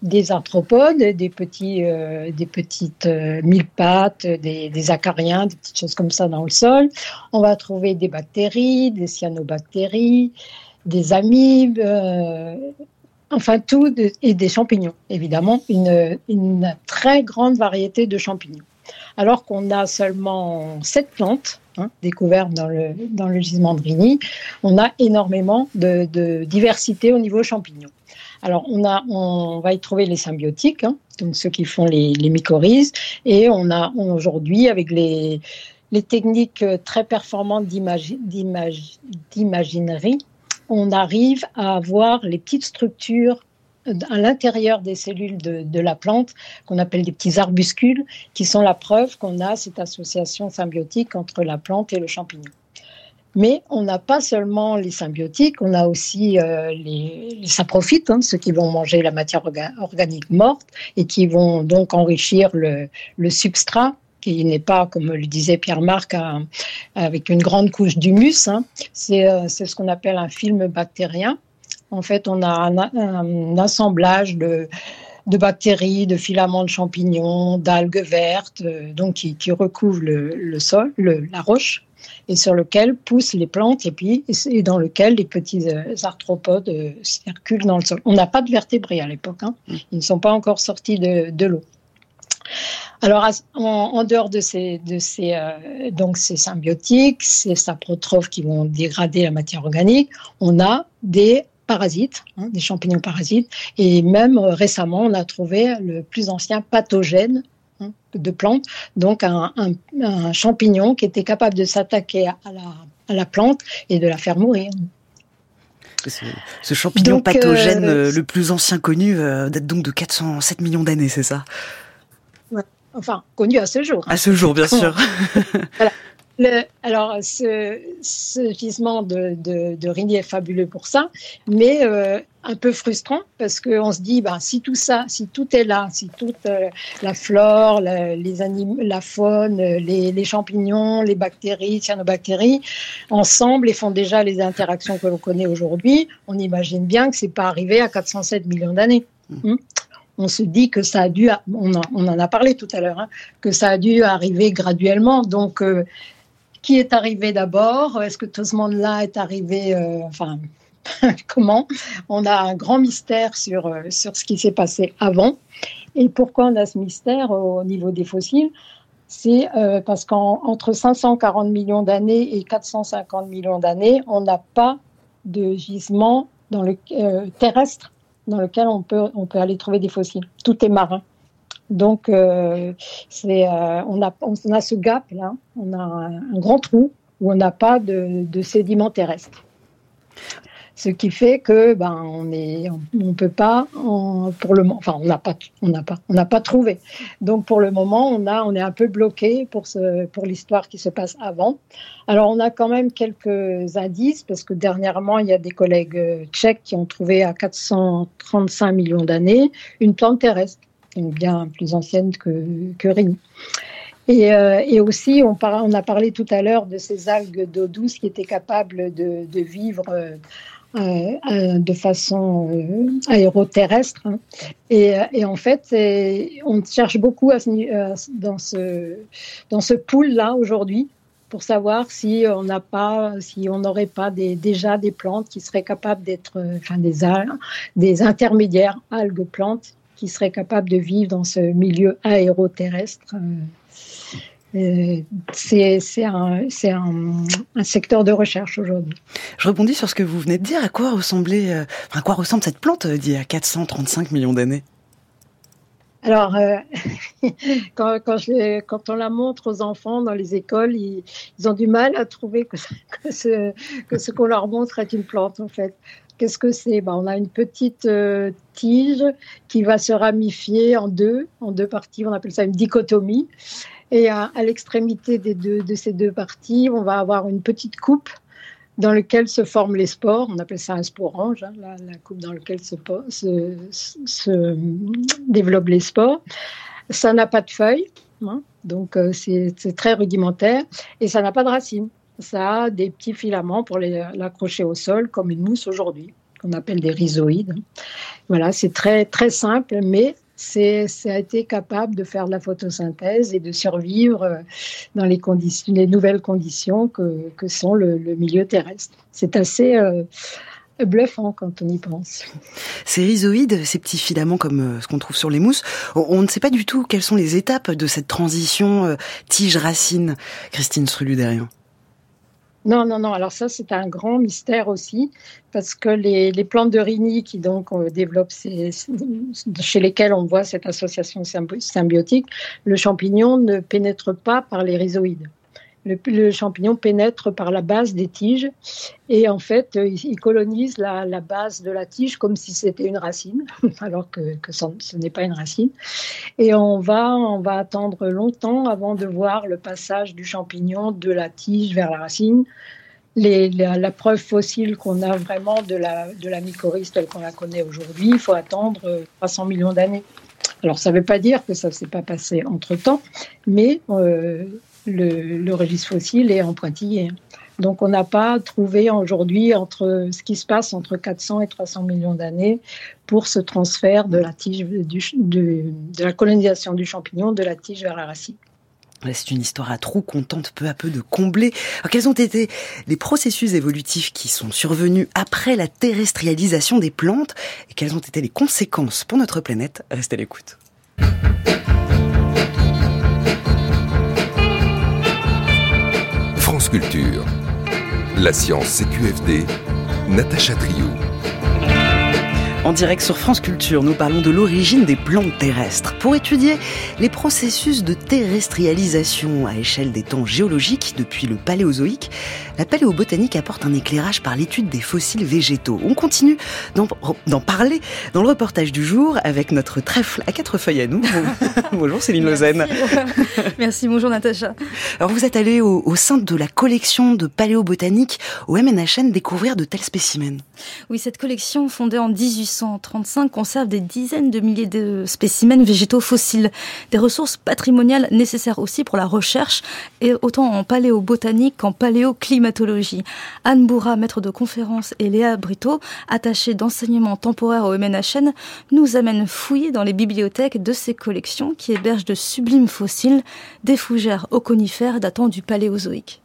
des arthropodes, des petites mille-pattes, des acariens, des petites choses comme ça dans le sol. On va trouver des bactéries, des cyanobactéries, des amibes, enfin tout, et des champignons, évidemment, une très grande variété de champignons. Alors qu'on a seulement 7 plantes découvertes dans le gisement de Rigny, on a énormément de diversité au niveau champignons. Alors, on va y trouver les symbiotiques, donc ceux qui font les mycorhizes, et on a aujourd'hui, avec les techniques très performantes d'imaginerie, on arrive à avoir les petites structures à l'intérieur des cellules de la plante, qu'on appelle des petits arbuscules, qui sont la preuve qu'on a cette association symbiotique entre la plante et le champignon. Mais on n'a pas seulement les symbiotiques, on a aussi les saprophytes, ceux qui vont manger la matière organique morte et qui vont donc enrichir le substrat, qui n'est pas, comme le disait Pierre-Marc, avec une grande couche d'humus. C'est ce qu'on appelle un film bactérien. En fait, on a un assemblage de bactéries, de filaments de champignons, d'algues vertes, donc qui recouvrent le sol, la roche, et sur lequel poussent les plantes, et dans lequel les petits arthropodes circulent dans le sol. On n'a pas de vertébrés à l'époque, ils ne sont pas encore sortis de l'eau. Alors, en dehors de ces symbiotiques, ces saprotrophes qui vont dégrader la matière organique, on a des parasites, des champignons parasites, et même récemment, on a trouvé le plus ancien pathogène de plantes, donc un champignon qui était capable de s'attaquer à la plante et de la faire mourir. Ce champignon pathogène le plus ancien connu date donc de 407 millions d'années, c'est ça ? Ouais. Enfin, connu à ce jour. À ce jour, bien sûr. Voilà. Alors, ce gisement de Rigny est fabuleux pour ça, mais un peu frustrant, parce qu'on se dit, si tout est là, si toute la flore, la faune, les champignons, les bactéries, cyanobactéries, ensemble, et font déjà les interactions que l'on connaît aujourd'hui, on imagine bien que c'est pas arrivé à 407 millions d'années. On se dit que ça a dû, on en a parlé tout à l'heure, que ça a dû arriver graduellement. Donc, qui est arrivé d'abord ? Est-ce que tout ce monde-là est arrivé comment ? On a un grand mystère sur ce qui s'est passé avant. Et pourquoi on a ce mystère au niveau des fossiles ? C'est parce qu'entre 540 millions d'années et 450 millions d'années, on n'a pas de gisement terrestre dans lequel on peut aller trouver des fossiles. Tout est marin. Donc, on a ce gap-là, on a un grand trou où on n'a pas de sédiments terrestres. Ce qui fait que on peut pas pour le moment, enfin on n'a pas trouvé. Donc pour le moment on est un peu bloqué pour l'histoire qui se passe avant. Alors on a quand même quelques indices, parce que dernièrement il y a des collègues tchèques qui ont trouvé à 435 millions d'années une plante terrestre, bien plus ancienne que Rigny. Et aussi, on a parlé tout à l'heure de ces algues d'eau douce qui étaient capables de vivre de façon aéroterrestre. Et en fait, on cherche beaucoup dans ce pool-là aujourd'hui pour savoir si on n'aurait pas déjà des plantes qui seraient capables d'être, des intermédiaires algues-plantes qui seraient capables de vivre dans ce milieu aéroterrestre. C'est un secteur de recherche aujourd'hui. Je rebondis sur ce que vous venez de dire. À quoi ressemble cette plante d'il y a 435 millions d'années ? Alors, quand on la montre aux enfants dans les écoles, ils ont du mal à trouver que ce qu'on leur montre est une plante, en fait. Qu'est-ce que c'est ? On a une petite tige qui va se ramifier en deux parties. On appelle ça une dichotomie. Et à l'extrémité de ces deux parties, on va avoir une petite coupe dans laquelle se forment les spores. On appelle ça un sporange, la coupe dans laquelle se développent les spores. Ça n'a pas de feuilles, donc c'est très rudimentaire. Et ça n'a pas de racines. Ça a des petits filaments pour l'accrocher au sol, comme une mousse aujourd'hui. qu'on appelle des rhizoïdes. Voilà, c'est très, très simple, mais ça a été capable de faire de la photosynthèse et de survivre dans les nouvelles conditions que sont le milieu terrestre. C'est assez bluffant quand on y pense. Ces rhizoïdes, ces petits filaments comme ce qu'on trouve sur les mousses, on ne sait pas du tout quelles sont les étapes de cette transition tige-racine. Christine Strulu-Derrien. Non. Alors ça, c'est un grand mystère aussi, parce que les plantes de Rhynie qui donc développent chez lesquelles on voit cette association symbiotique, le champignon ne pénètre pas par les rhizoïdes. Le champignon pénètre par la base des tiges et en fait, il colonise la base de la tige comme si c'était une racine, alors que ce n'est pas une racine. Et on va attendre longtemps avant de voir le passage du champignon de la tige vers la racine. La preuve fossile qu'on a vraiment de la mycorhize telle qu'on la connaît aujourd'hui, il faut attendre 300 millions d'années. Alors ça ne veut pas dire que ça ne s'est pas passé entre-temps, mais le registre fossile est en pointillé. Donc on n'a pas trouvé aujourd'hui ce qui se passe entre 400 et 300 millions d'années pour ce transfert de la tige, de la colonisation du champignon de la tige vers la racine. C'est une histoire à trous qu'on tente peu à peu de combler. Alors, quels ont été les processus évolutifs qui sont survenus après la terrestrialisation des plantes et quelles ont été les conséquences pour notre planète? Restez à l'écoute. France Culture. La science CQFD, Natacha Triou. En direct sur France Culture, nous parlons de l'origine des plantes terrestres. Pour étudier les processus de terrestrialisation à échelle des temps géologiques depuis le Paléozoïque, la paléobotanique apporte un éclairage par l'étude des fossiles végétaux. On continue d'en parler dans le reportage du jour avec notre trèfle à 4 feuilles à nous. Bonjour Céline Lausanne. Merci, bonjour Natacha. Alors vous êtes allée au sein de la collection de paléobotanique au MNHN découvrir de tels spécimens. Oui, cette collection fondée en 1835 conserve des dizaines de milliers de spécimens végétaux fossiles, des ressources patrimoniales nécessaires aussi pour la recherche, et autant en paléobotanique qu'en paléoclimatologie. Anne Bourra, maître de conférence, et Léa Brito, attachée d'enseignement temporaire au MNHN, nous amènent fouiller dans les bibliothèques de ces collections qui hébergent de sublimes fossiles, des fougères aux conifères datant du Paléozoïque.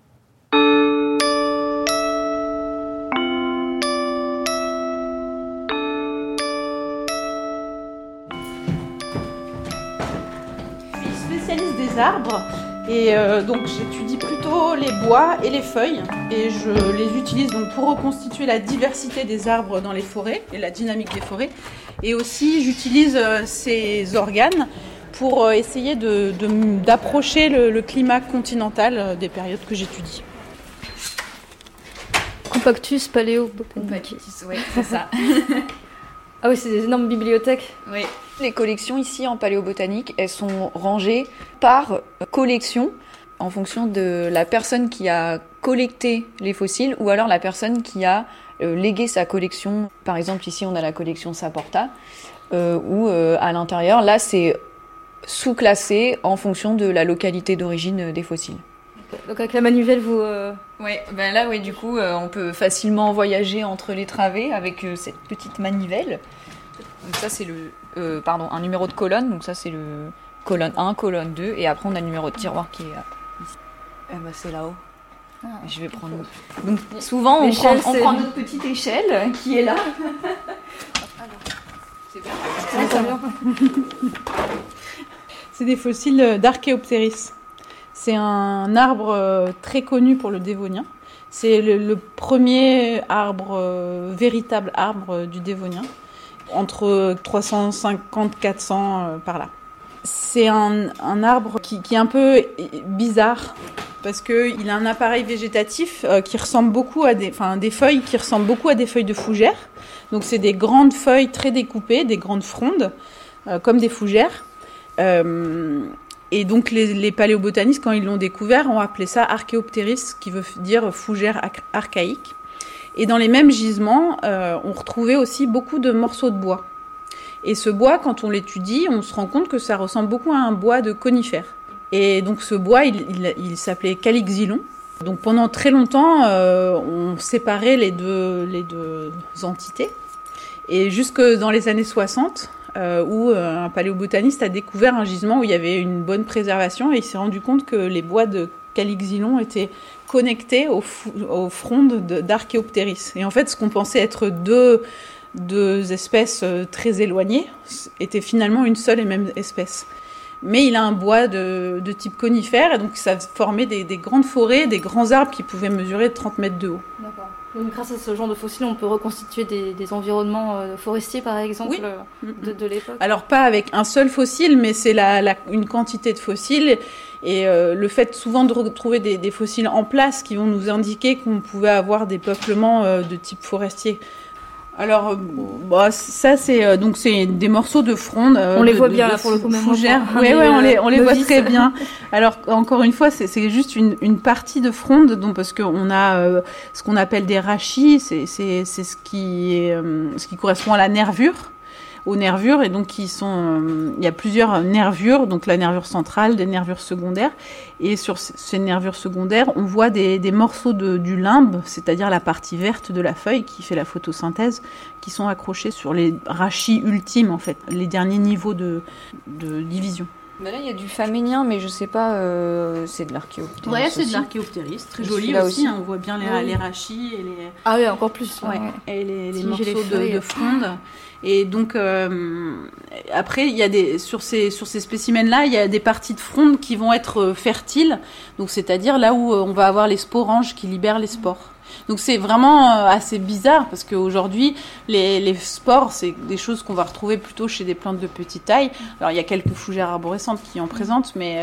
Spécialiste des arbres et donc j'étudie plutôt les bois et les feuilles et je les utilise donc pour reconstituer la diversité des arbres dans les forêts et la dynamique des forêts, et aussi j'utilise ces organes pour essayer d'approcher le climat continental des périodes que j'étudie. Compactus paléobotanique. Oui, c'est ça. Ah oui, c'est des énormes bibliothèques. Oui. Les collections ici en paléobotanique, elles sont rangées par collection en fonction de la personne qui a collecté les fossiles ou alors la personne qui a légué sa collection. Par exemple, ici, on a la collection Saporta où à l'intérieur, là, c'est sous-classé en fonction de la localité d'origine des fossiles. Donc avec la manivelle, vous... Oui, ben là, oui, du coup, on peut facilement voyager entre les travées avec cette petite manivelle. Donc ça, c'est un numéro de colonne. Donc ça, c'est le colonne 1, colonne 2. Et après, on a le numéro de tiroir qui est ici. Eh ben, c'est là-haut. Je vais prendre... Donc souvent, on prend notre petite échelle qui est là. C'est bien. C'est des fossiles d'Archéoptéris. C'est un arbre très connu pour le Dévonien. C'est le premier véritable arbre du Dévonien, entre 350-400 par là. C'est un arbre qui est un peu bizarre parce qu'il a un appareil végétatif qui ressemble beaucoup à des feuilles qui ressemblent beaucoup à des feuilles de fougère. Donc c'est des grandes feuilles très découpées, des grandes frondes, comme des fougères. Et donc les paléobotanistes, quand ils l'ont découvert, ont appelé ça Archéoptéris, qui veut dire fougère archaïque. Et dans les mêmes gisements, on retrouvait aussi beaucoup de morceaux de bois. Et ce bois, quand on l'étudie, on se rend compte que ça ressemble beaucoup à un bois de conifères. Et donc ce bois, il s'appelait Calixylon. Donc pendant très longtemps, on séparait les deux entités. Et jusque dans les années 60, où un paléobotaniste a découvert un gisement où il y avait une bonne préservation et il s'est rendu compte que les bois de Calixylon étaient connectés aux frondes d'Archéoptéris. Et en fait, ce qu'on pensait être deux espèces très éloignées était finalement une seule et même espèce. Mais il a un bois de type conifère, et donc ça formait des grandes forêts, des grands arbres qui pouvaient mesurer 30 mètres de haut. D'accord. Donc grâce à ce genre de fossiles, on peut reconstituer des environnements forestiers, par exemple, de l'époque. Alors pas avec un seul fossile, mais c'est une quantité de fossiles. Et le fait souvent de retrouver des fossiles en place qui vont nous indiquer qu'on pouvait avoir des peuplements de type forestier. Alors, ça c'est donc c'est des morceaux de fronde. On les voit bien là pour le coup, fougères. Oui, on les voit très bien. Alors encore une fois, c'est juste une partie de fronde, donc parce qu'on a ce qu'on appelle des rachis, c'est ce qui correspond à la nervure. Aux nervures, et donc il y a plusieurs nervures, donc la nervure centrale, des nervures secondaires, et sur ces nervures secondaires, on voit des morceaux du limbe, c'est-à-dire la partie verte de la feuille qui fait la photosynthèse, qui sont accrochés sur les rachis ultimes, en fait, les derniers niveaux de division. Bah là, il y a du phaménien, mais je sais pas, c'est de l'Archéoptéris. Ouais, c'est de l'Archéoptéris, très joli aussi. On voit bien les rachis et les. Ah oui, encore plus. Ouais. Et les morceaux de fronde. Et donc après, il y a sur ces spécimens-là, il y a des parties de fronde qui vont être fertiles. Donc c'est-à-dire là où on va avoir les sporanges qui libèrent les spores. Donc c'est vraiment assez bizarre parce qu'aujourd'hui, les spores, c'est des choses qu'on va retrouver plutôt chez des plantes de petite taille. Alors il y a quelques fougères arborescentes qui en présentent, mais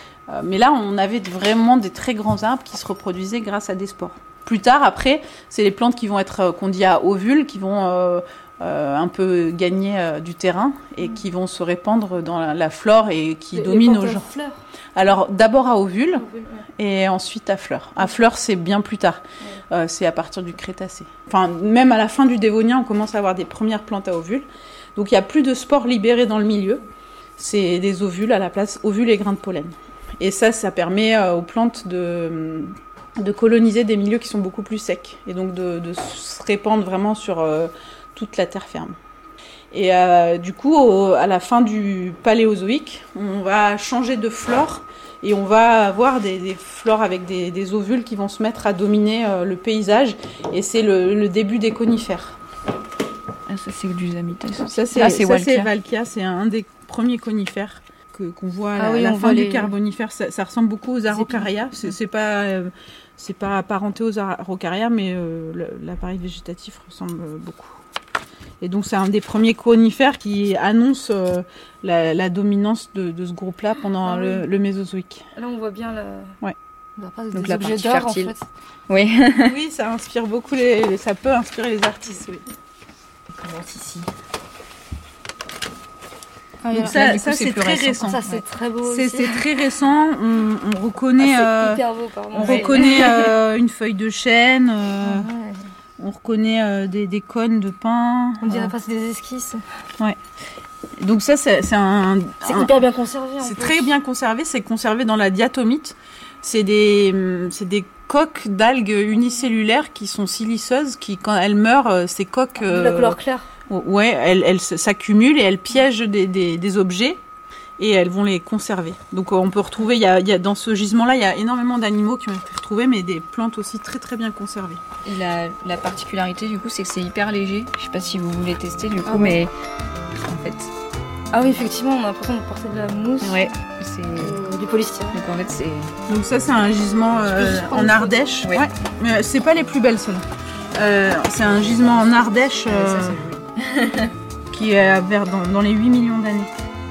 là on avait vraiment des très grands arbres qui se reproduisaient grâce à des spores. Plus tard, après, c'est les plantes qui vont être, qu'on dit à ovules, qui vont un peu gagner du terrain et qui vont se répandre dans la flore et qui dominent aux gens. Alors d'abord à ovules et ensuite à fleurs. À fleurs, c'est bien plus tard. C'est à partir du Crétacé. Enfin, même à la fin du Dévonien, on commence à avoir des premières plantes à ovules. Donc il n'y a plus de spores libérés dans le milieu. C'est des ovules à la place, ovules et grains de pollen. Et ça permet aux plantes de coloniser des milieux qui sont beaucoup plus secs et donc de se répandre vraiment sur toute la terre ferme. Et du coup, à la fin du Paléozoïque, on va changer de flore et on va avoir des flores avec des ovules qui vont se mettre à dominer le paysage. Et c'est le début des conifères. Ah, ça, c'est du Zamitas. Ça, c'est Valkia. C'est un des premiers conifères qu'on voit à la fin du Carbonifère. Ça ressemble beaucoup aux Araucaria. C'est pas apparenté aux Araucaria, mais l'appareil végétatif ressemble beaucoup. Et donc c'est un des premiers conifères qui annonce la dominance de ce groupe-là pendant le Mésozoïque. Là on voit bien donc la partie fertile. En fait. Oui. Oui, ça inspire beaucoup ça peut inspirer les artistes. Oui. On commence ici. Donc ça c'est très récent. Ça c'est très beau aussi. C'est très récent. On reconnaît, c'est hyper beau, pardon. On reconnaît une feuille de chêne. On reconnaît des cônes de pin. On dirait pas c'est des esquisses. Ouais. Donc ça c'est hyper bien conservé. C'est très bien conservé. C'est conservé dans la diatomite. C'est des coques d'algues unicellulaires qui sont siliceuses, qui quand elles meurent, ces coques. La couleur claire. Ouais, elles s'accumulent et elles piègent des objets et elles vont les conserver. Donc on peut retrouver, il y a dans ce gisement-là, il y a énormément d'animaux qui ont été retrouvés, mais des plantes aussi très très bien conservées. Et la particularité du coup, c'est que c'est hyper léger. Je sais pas si vous voulez tester du coup, mais en fait. Ah oui, effectivement, on a l'impression de porter de la mousse. Ouais, c'est du polystyrène. Donc en fait, c'est. Donc ça, c'est un gisement en Ardèche. Ouais. Mais c'est pas les plus belles celles-là. C'est un gisement en Ardèche qui est dans les 8 millions d'années.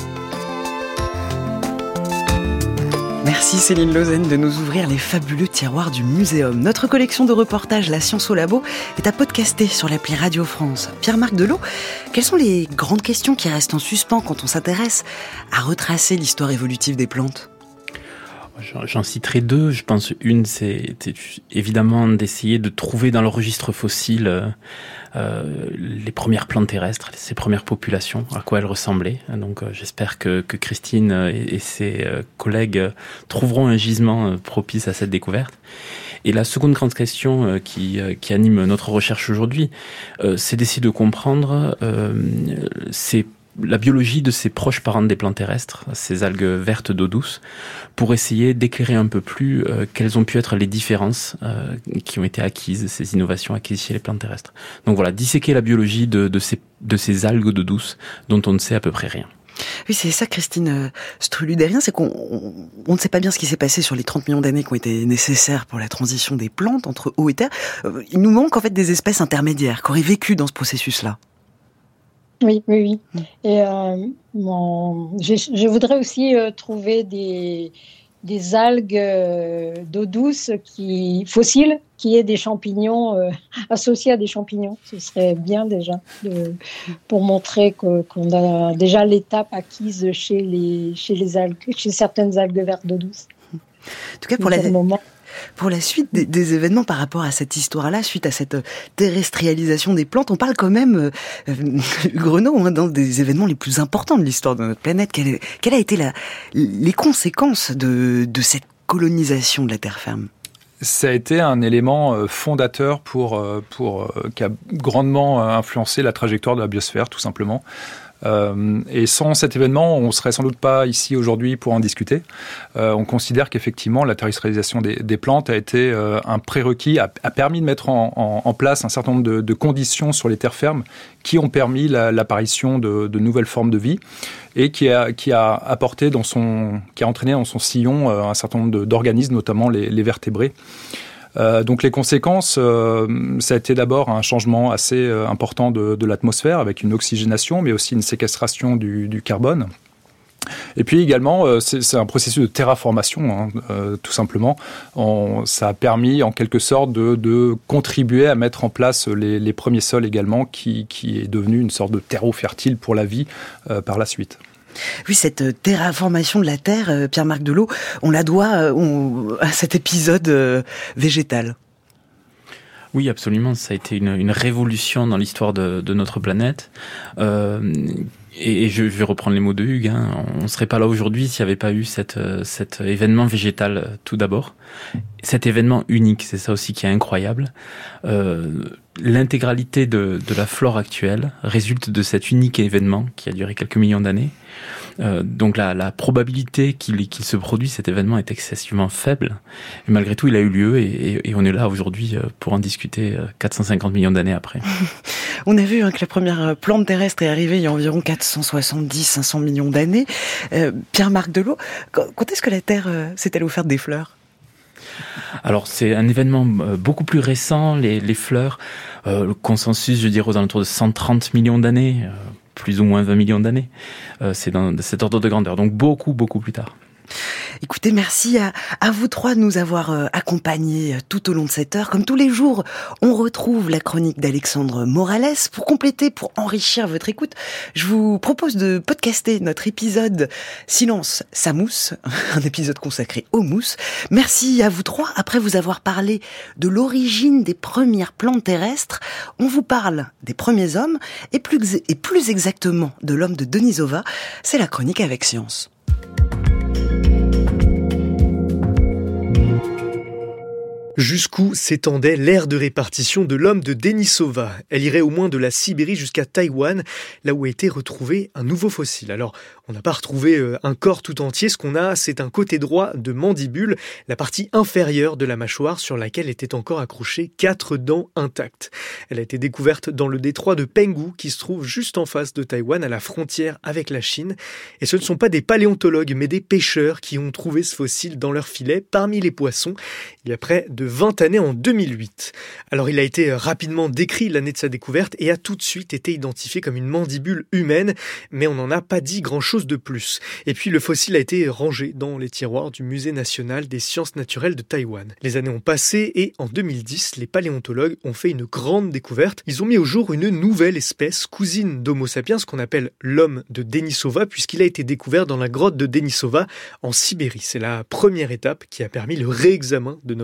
Merci Céline Lausanne de nous ouvrir les fabuleux tiroirs du muséum. Notre collection de reportages La Science au Labo est à podcaster sur l'appli Radio France. Pierre-Marc Delot, quelles sont les grandes questions qui restent en suspens quand on s'intéresse à retracer l'histoire évolutive des plantes ? J'en citerai deux. Je pense une, c'est évidemment d'essayer de trouver dans le registre fossile les premières plantes terrestres, ces premières populations, à quoi elles ressemblaient. Donc j'espère que Christine et ses collègues trouveront un gisement propice à cette découverte. Et la seconde grande question qui anime notre recherche aujourd'hui, c'est d'essayer de comprendre la biologie de ces proches parents des plantes terrestres, ces algues vertes d'eau douce, pour essayer d'éclairer un peu plus quelles ont pu être les différences qui ont été acquises, ces innovations acquises chez les plantes terrestres. Donc voilà, disséquer la biologie de ces algues d'eau douce dont on ne sait à peu près rien. Oui, c'est ça, Christine Struluderien, c'est qu'on ne sait pas bien ce qui s'est passé sur les 30 millions d'années qui ont été nécessaires pour la transition des plantes entre eau et terre. Il nous manque en fait des espèces intermédiaires qui auraient vécu dans ce processus-là. Oui. Et je voudrais aussi trouver des algues d'eau douce fossiles qui aient des champignons associés à des champignons. Ce serait bien déjà pour montrer qu'on a déjà l'étape acquise chez les algues, chez certaines algues vertes d'eau douce. En tout cas, pour la suite des événements par rapport à cette histoire-là, suite à cette terrestrialisation des plantes, on parle quand même, Grenaud, dans des événements les plus importants de l'histoire de notre planète. Quelle a été les conséquences de cette colonisation de la terre ferme ? Ça a été un élément fondateur qui a grandement influencé la trajectoire de la biosphère, tout simplement. Et sans cet événement, on serait sans doute pas ici aujourd'hui pour en discuter. On considère qu'effectivement, la terrestrialisation des plantes a été un prérequis, a permis de mettre en place un certain nombre de conditions sur les terres fermes qui ont permis l'apparition de nouvelles formes de vie et qui a entraîné dans son sillon un certain nombre d'organismes, notamment les vertébrés. Donc les conséquences, ça a été d'abord un changement assez important de l'atmosphère avec une oxygénation, mais aussi une séquestration du carbone. Et puis également, c'est un processus de terraformation, tout simplement. Ça a permis en quelque sorte de contribuer à mettre en place les premiers sols également, qui est devenu une sorte de terreau fertile pour la vie par la suite. Oui, cette terraformation de la Terre, Pierre-Marc Delot, on la doit à cet épisode végétal. Oui, absolument. Ça a été une révolution dans l'histoire de notre planète. Et je vais reprendre les mots de Hugues. On ne serait pas là aujourd'hui s'il n'y avait pas eu cet événement végétal tout d'abord. Cet événement unique, c'est ça aussi qui est incroyable. L'intégralité de la flore actuelle résulte de cet unique événement qui a duré quelques millions d'années. Donc la probabilité qu'il se produise cet événement est excessivement faible. Et malgré tout, il a eu lieu et on est là aujourd'hui pour en discuter 450 millions d'années après. On a vu que la première plante terrestre est arrivée il y a environ 470-500 millions d'années. Pierre-Marc Delot, quand est-ce que la Terre s'est-elle offerte des fleurs ? Alors c'est un événement beaucoup plus récent, les fleurs, le consensus, je dirais, aux alentours de 130 millions d'années, plus ou moins 20 millions d'années. C'est dans cet ordre de grandeur, donc beaucoup, beaucoup plus tard. Écoutez, merci à vous trois de nous avoir accompagnés tout au long de cette heure. Comme tous les jours, on retrouve la chronique d'Alexandre Morales. Pour compléter, pour enrichir votre écoute, je vous propose de podcaster notre épisode Silence, ça mousse, un épisode consacré aux mousses. Merci à vous trois. Après vous avoir parlé de l'origine des premières plantes terrestres, on vous parle des premiers hommes et plus exactement de l'homme de Denisova. C'est la chronique avec Science. Jusqu'où s'étendait l'aire de répartition de l'homme de Denisova ? Elle irait au moins de la Sibérie jusqu'à Taïwan, là où a été retrouvé un nouveau fossile. Alors, on n'a pas retrouvé un corps tout entier, ce qu'on a, c'est un côté droit de mandibule, la partie inférieure de la mâchoire sur laquelle étaient encore accrochées 4 dents intactes. Elle a été découverte dans le détroit de Penghu, qui se trouve juste en face de Taïwan, à la frontière avec la Chine. Et ce ne sont pas des paléontologues, mais des pêcheurs qui ont trouvé ce fossile dans leur filet, parmi les poissons, il y a près de 20 années, en 2008. Alors il a été rapidement décrit l'année de sa découverte et a tout de suite été identifié comme une mandibule humaine, mais on n'en a pas dit grand-chose de plus. Et puis le fossile a été rangé dans les tiroirs du Musée national des sciences naturelles de Taïwan. Les années ont passé et en 2010, les paléontologues ont fait une grande découverte. Ils ont mis au jour une nouvelle espèce, cousine d'Homo sapiens, qu'on appelle l'homme de Denisova, puisqu'il a été découvert dans la grotte de Denisova en Sibérie. C'est la première étape qui a permis le réexamen de notre mandibule.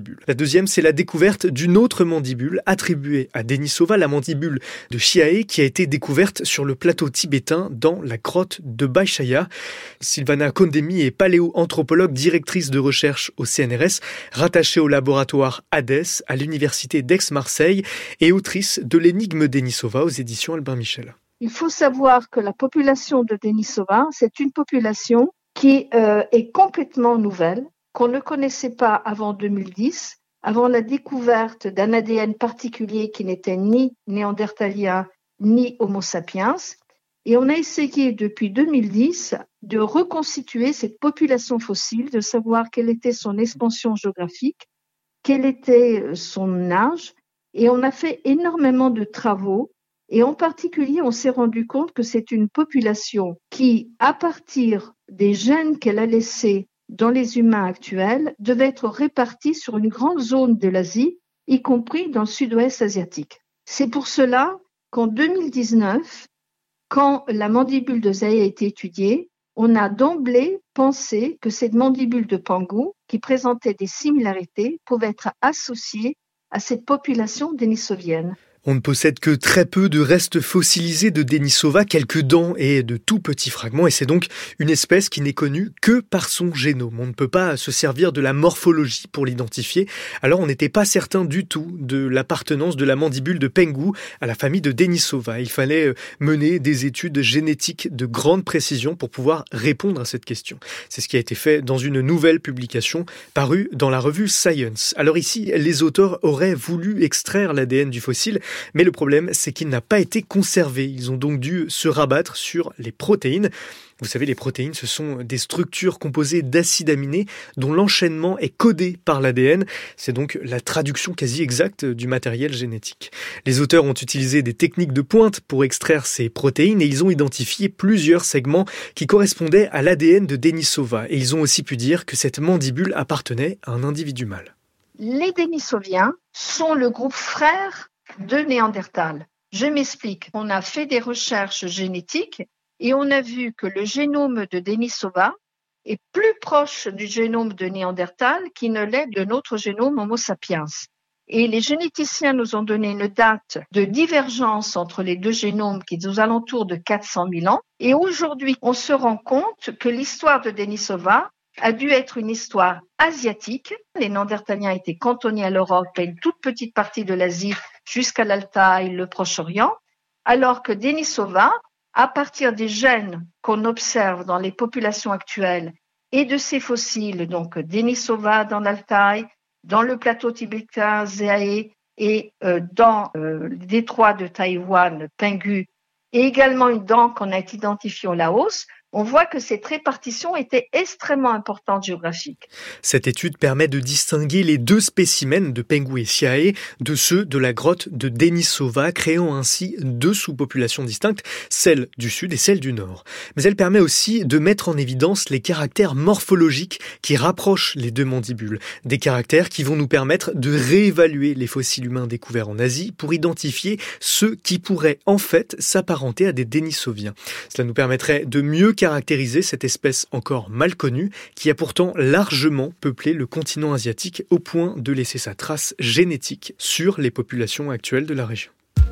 mandibule. La deuxième, c'est la découverte d'une autre mandibule attribuée à Denisova, la mandibule de Chiaé, qui a été découverte sur le plateau tibétain dans la grotte de Baishaya. Silvana Kondemi est paléoanthropologue, directrice de recherche au CNRS, rattachée au laboratoire Hadès à l'université d'Aix-Marseille et autrice de l'énigme Denisova aux éditions Albin Michel. Il faut savoir que la population de Denisova, c'est une population qui est complètement nouvelle, qu'on ne connaissait pas avant 2010, avant la découverte d'un ADN particulier qui n'était ni néandertalien ni Homo sapiens. Et on a essayé depuis 2010 de reconstituer cette population fossile, de savoir quelle était son expansion géographique, quel était son âge. Et on a fait énormément de travaux. Et en particulier, on s'est rendu compte que c'est une population qui, à partir des gènes qu'elle a laissés dans les humains actuels, devait être répartie sur une grande zone de l'Asie, y compris dans le sud-ouest asiatique. C'est pour cela qu'en 2019, quand la mandibule de Zhai a été étudiée, on a d'emblée pensé que cette mandibule de Pangu, qui présentait des similarités, pouvait être associée à cette population dénisovienne. On ne possède que très peu de restes fossilisés de Denisova, quelques dents et de tout petits fragments, et c'est donc une espèce qui n'est connue que par son génome. On ne peut pas se servir de la morphologie pour l'identifier, alors on n'était pas certain du tout de l'appartenance de la mandibule de Pangu à la famille de Denisova. Il fallait mener des études génétiques de grande précision pour pouvoir répondre à cette question. C'est ce qui a été fait dans une nouvelle publication parue dans la revue Science. Alors ici, les auteurs auraient voulu extraire l'ADN du fossile, mais le problème, c'est qu'il n'a pas été conservé. Ils ont donc dû se rabattre sur les protéines. Vous savez, les protéines, ce sont des structures composées d'acides aminés dont l'enchaînement est codé par l'ADN. C'est donc la traduction quasi exacte du matériel génétique. Les auteurs ont utilisé des techniques de pointe pour extraire ces protéines et ils ont identifié plusieurs segments qui correspondaient à l'ADN de Denisova. Et ils ont aussi pu dire que cette mandibule appartenait à un individu mâle. Les Denisoviens sont le groupe frère de Néandertal. Je m'explique. On a fait des recherches génétiques et on a vu que le génome de Denisova est plus proche du génome de Néandertal qu'il ne l'est de notre génome Homo sapiens. Et les généticiens nous ont donné une date de divergence entre les deux génomes qui est aux alentours de 400 000 ans. Et aujourd'hui, on se rend compte que l'histoire de Denisova a dû être une histoire asiatique. Les Néandertaliens étaient cantonnés à l'Europe et une toute petite partie de l'Asie jusqu'à l'Altaï, le Proche-Orient, alors que Denisova, à partir des gènes qu'on observe dans les populations actuelles et de ces fossiles, donc Denisova dans l'Altaï, dans le plateau tibétain Zhai et dans le détroit de Taïwan, Pangu, et également une dent qu'on a identifiée au Laos, on voit que cette répartition était extrêmement importante géographique. Cette étude permet de distinguer les deux spécimens de Pangu et Chiaé de ceux de la grotte de Denisova, créant ainsi deux sous-populations distinctes, celle du sud et celle du nord. Mais elle permet aussi de mettre en évidence les caractères morphologiques qui rapprochent les deux mandibules, des caractères qui vont nous permettre de réévaluer les fossiles humains découverts en Asie pour identifier ceux qui pourraient en fait s'apparenter à des Denisoviens. Cela nous permettrait de mieux caractériser cette espèce encore mal connue qui a pourtant largement peuplé le continent asiatique au point de laisser sa trace génétique sur les populations actuelles de la région.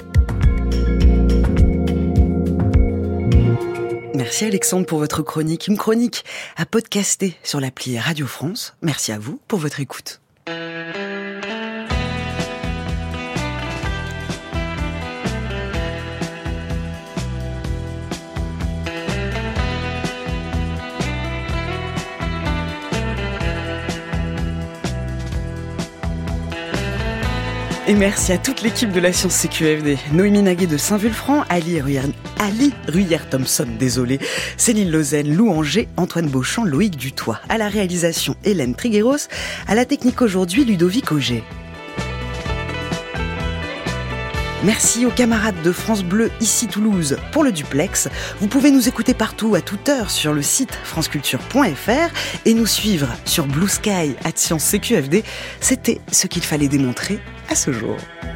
Merci Alexandre pour votre chronique. Une chronique à podcaster sur l'appli Radio France. Merci à vous pour votre écoute. Et merci à toute l'équipe de la Science CQFD. Noémie Naguet de Saint-Vulfranc, Ali Ruyère-Thompson, Céline Lozen, Lou Anger, Antoine Beauchamp, Loïc Dutoit. À la réalisation, Hélène Trigueros. À la technique aujourd'hui, Ludovic Auger. Merci aux camarades de France Bleu, ici Toulouse, pour le duplex. Vous pouvez nous écouter partout, à toute heure, sur le site franceculture.fr et nous suivre sur Blue Sky @ScienceCQFD. C'était ce qu'il fallait démontrer à ce jour.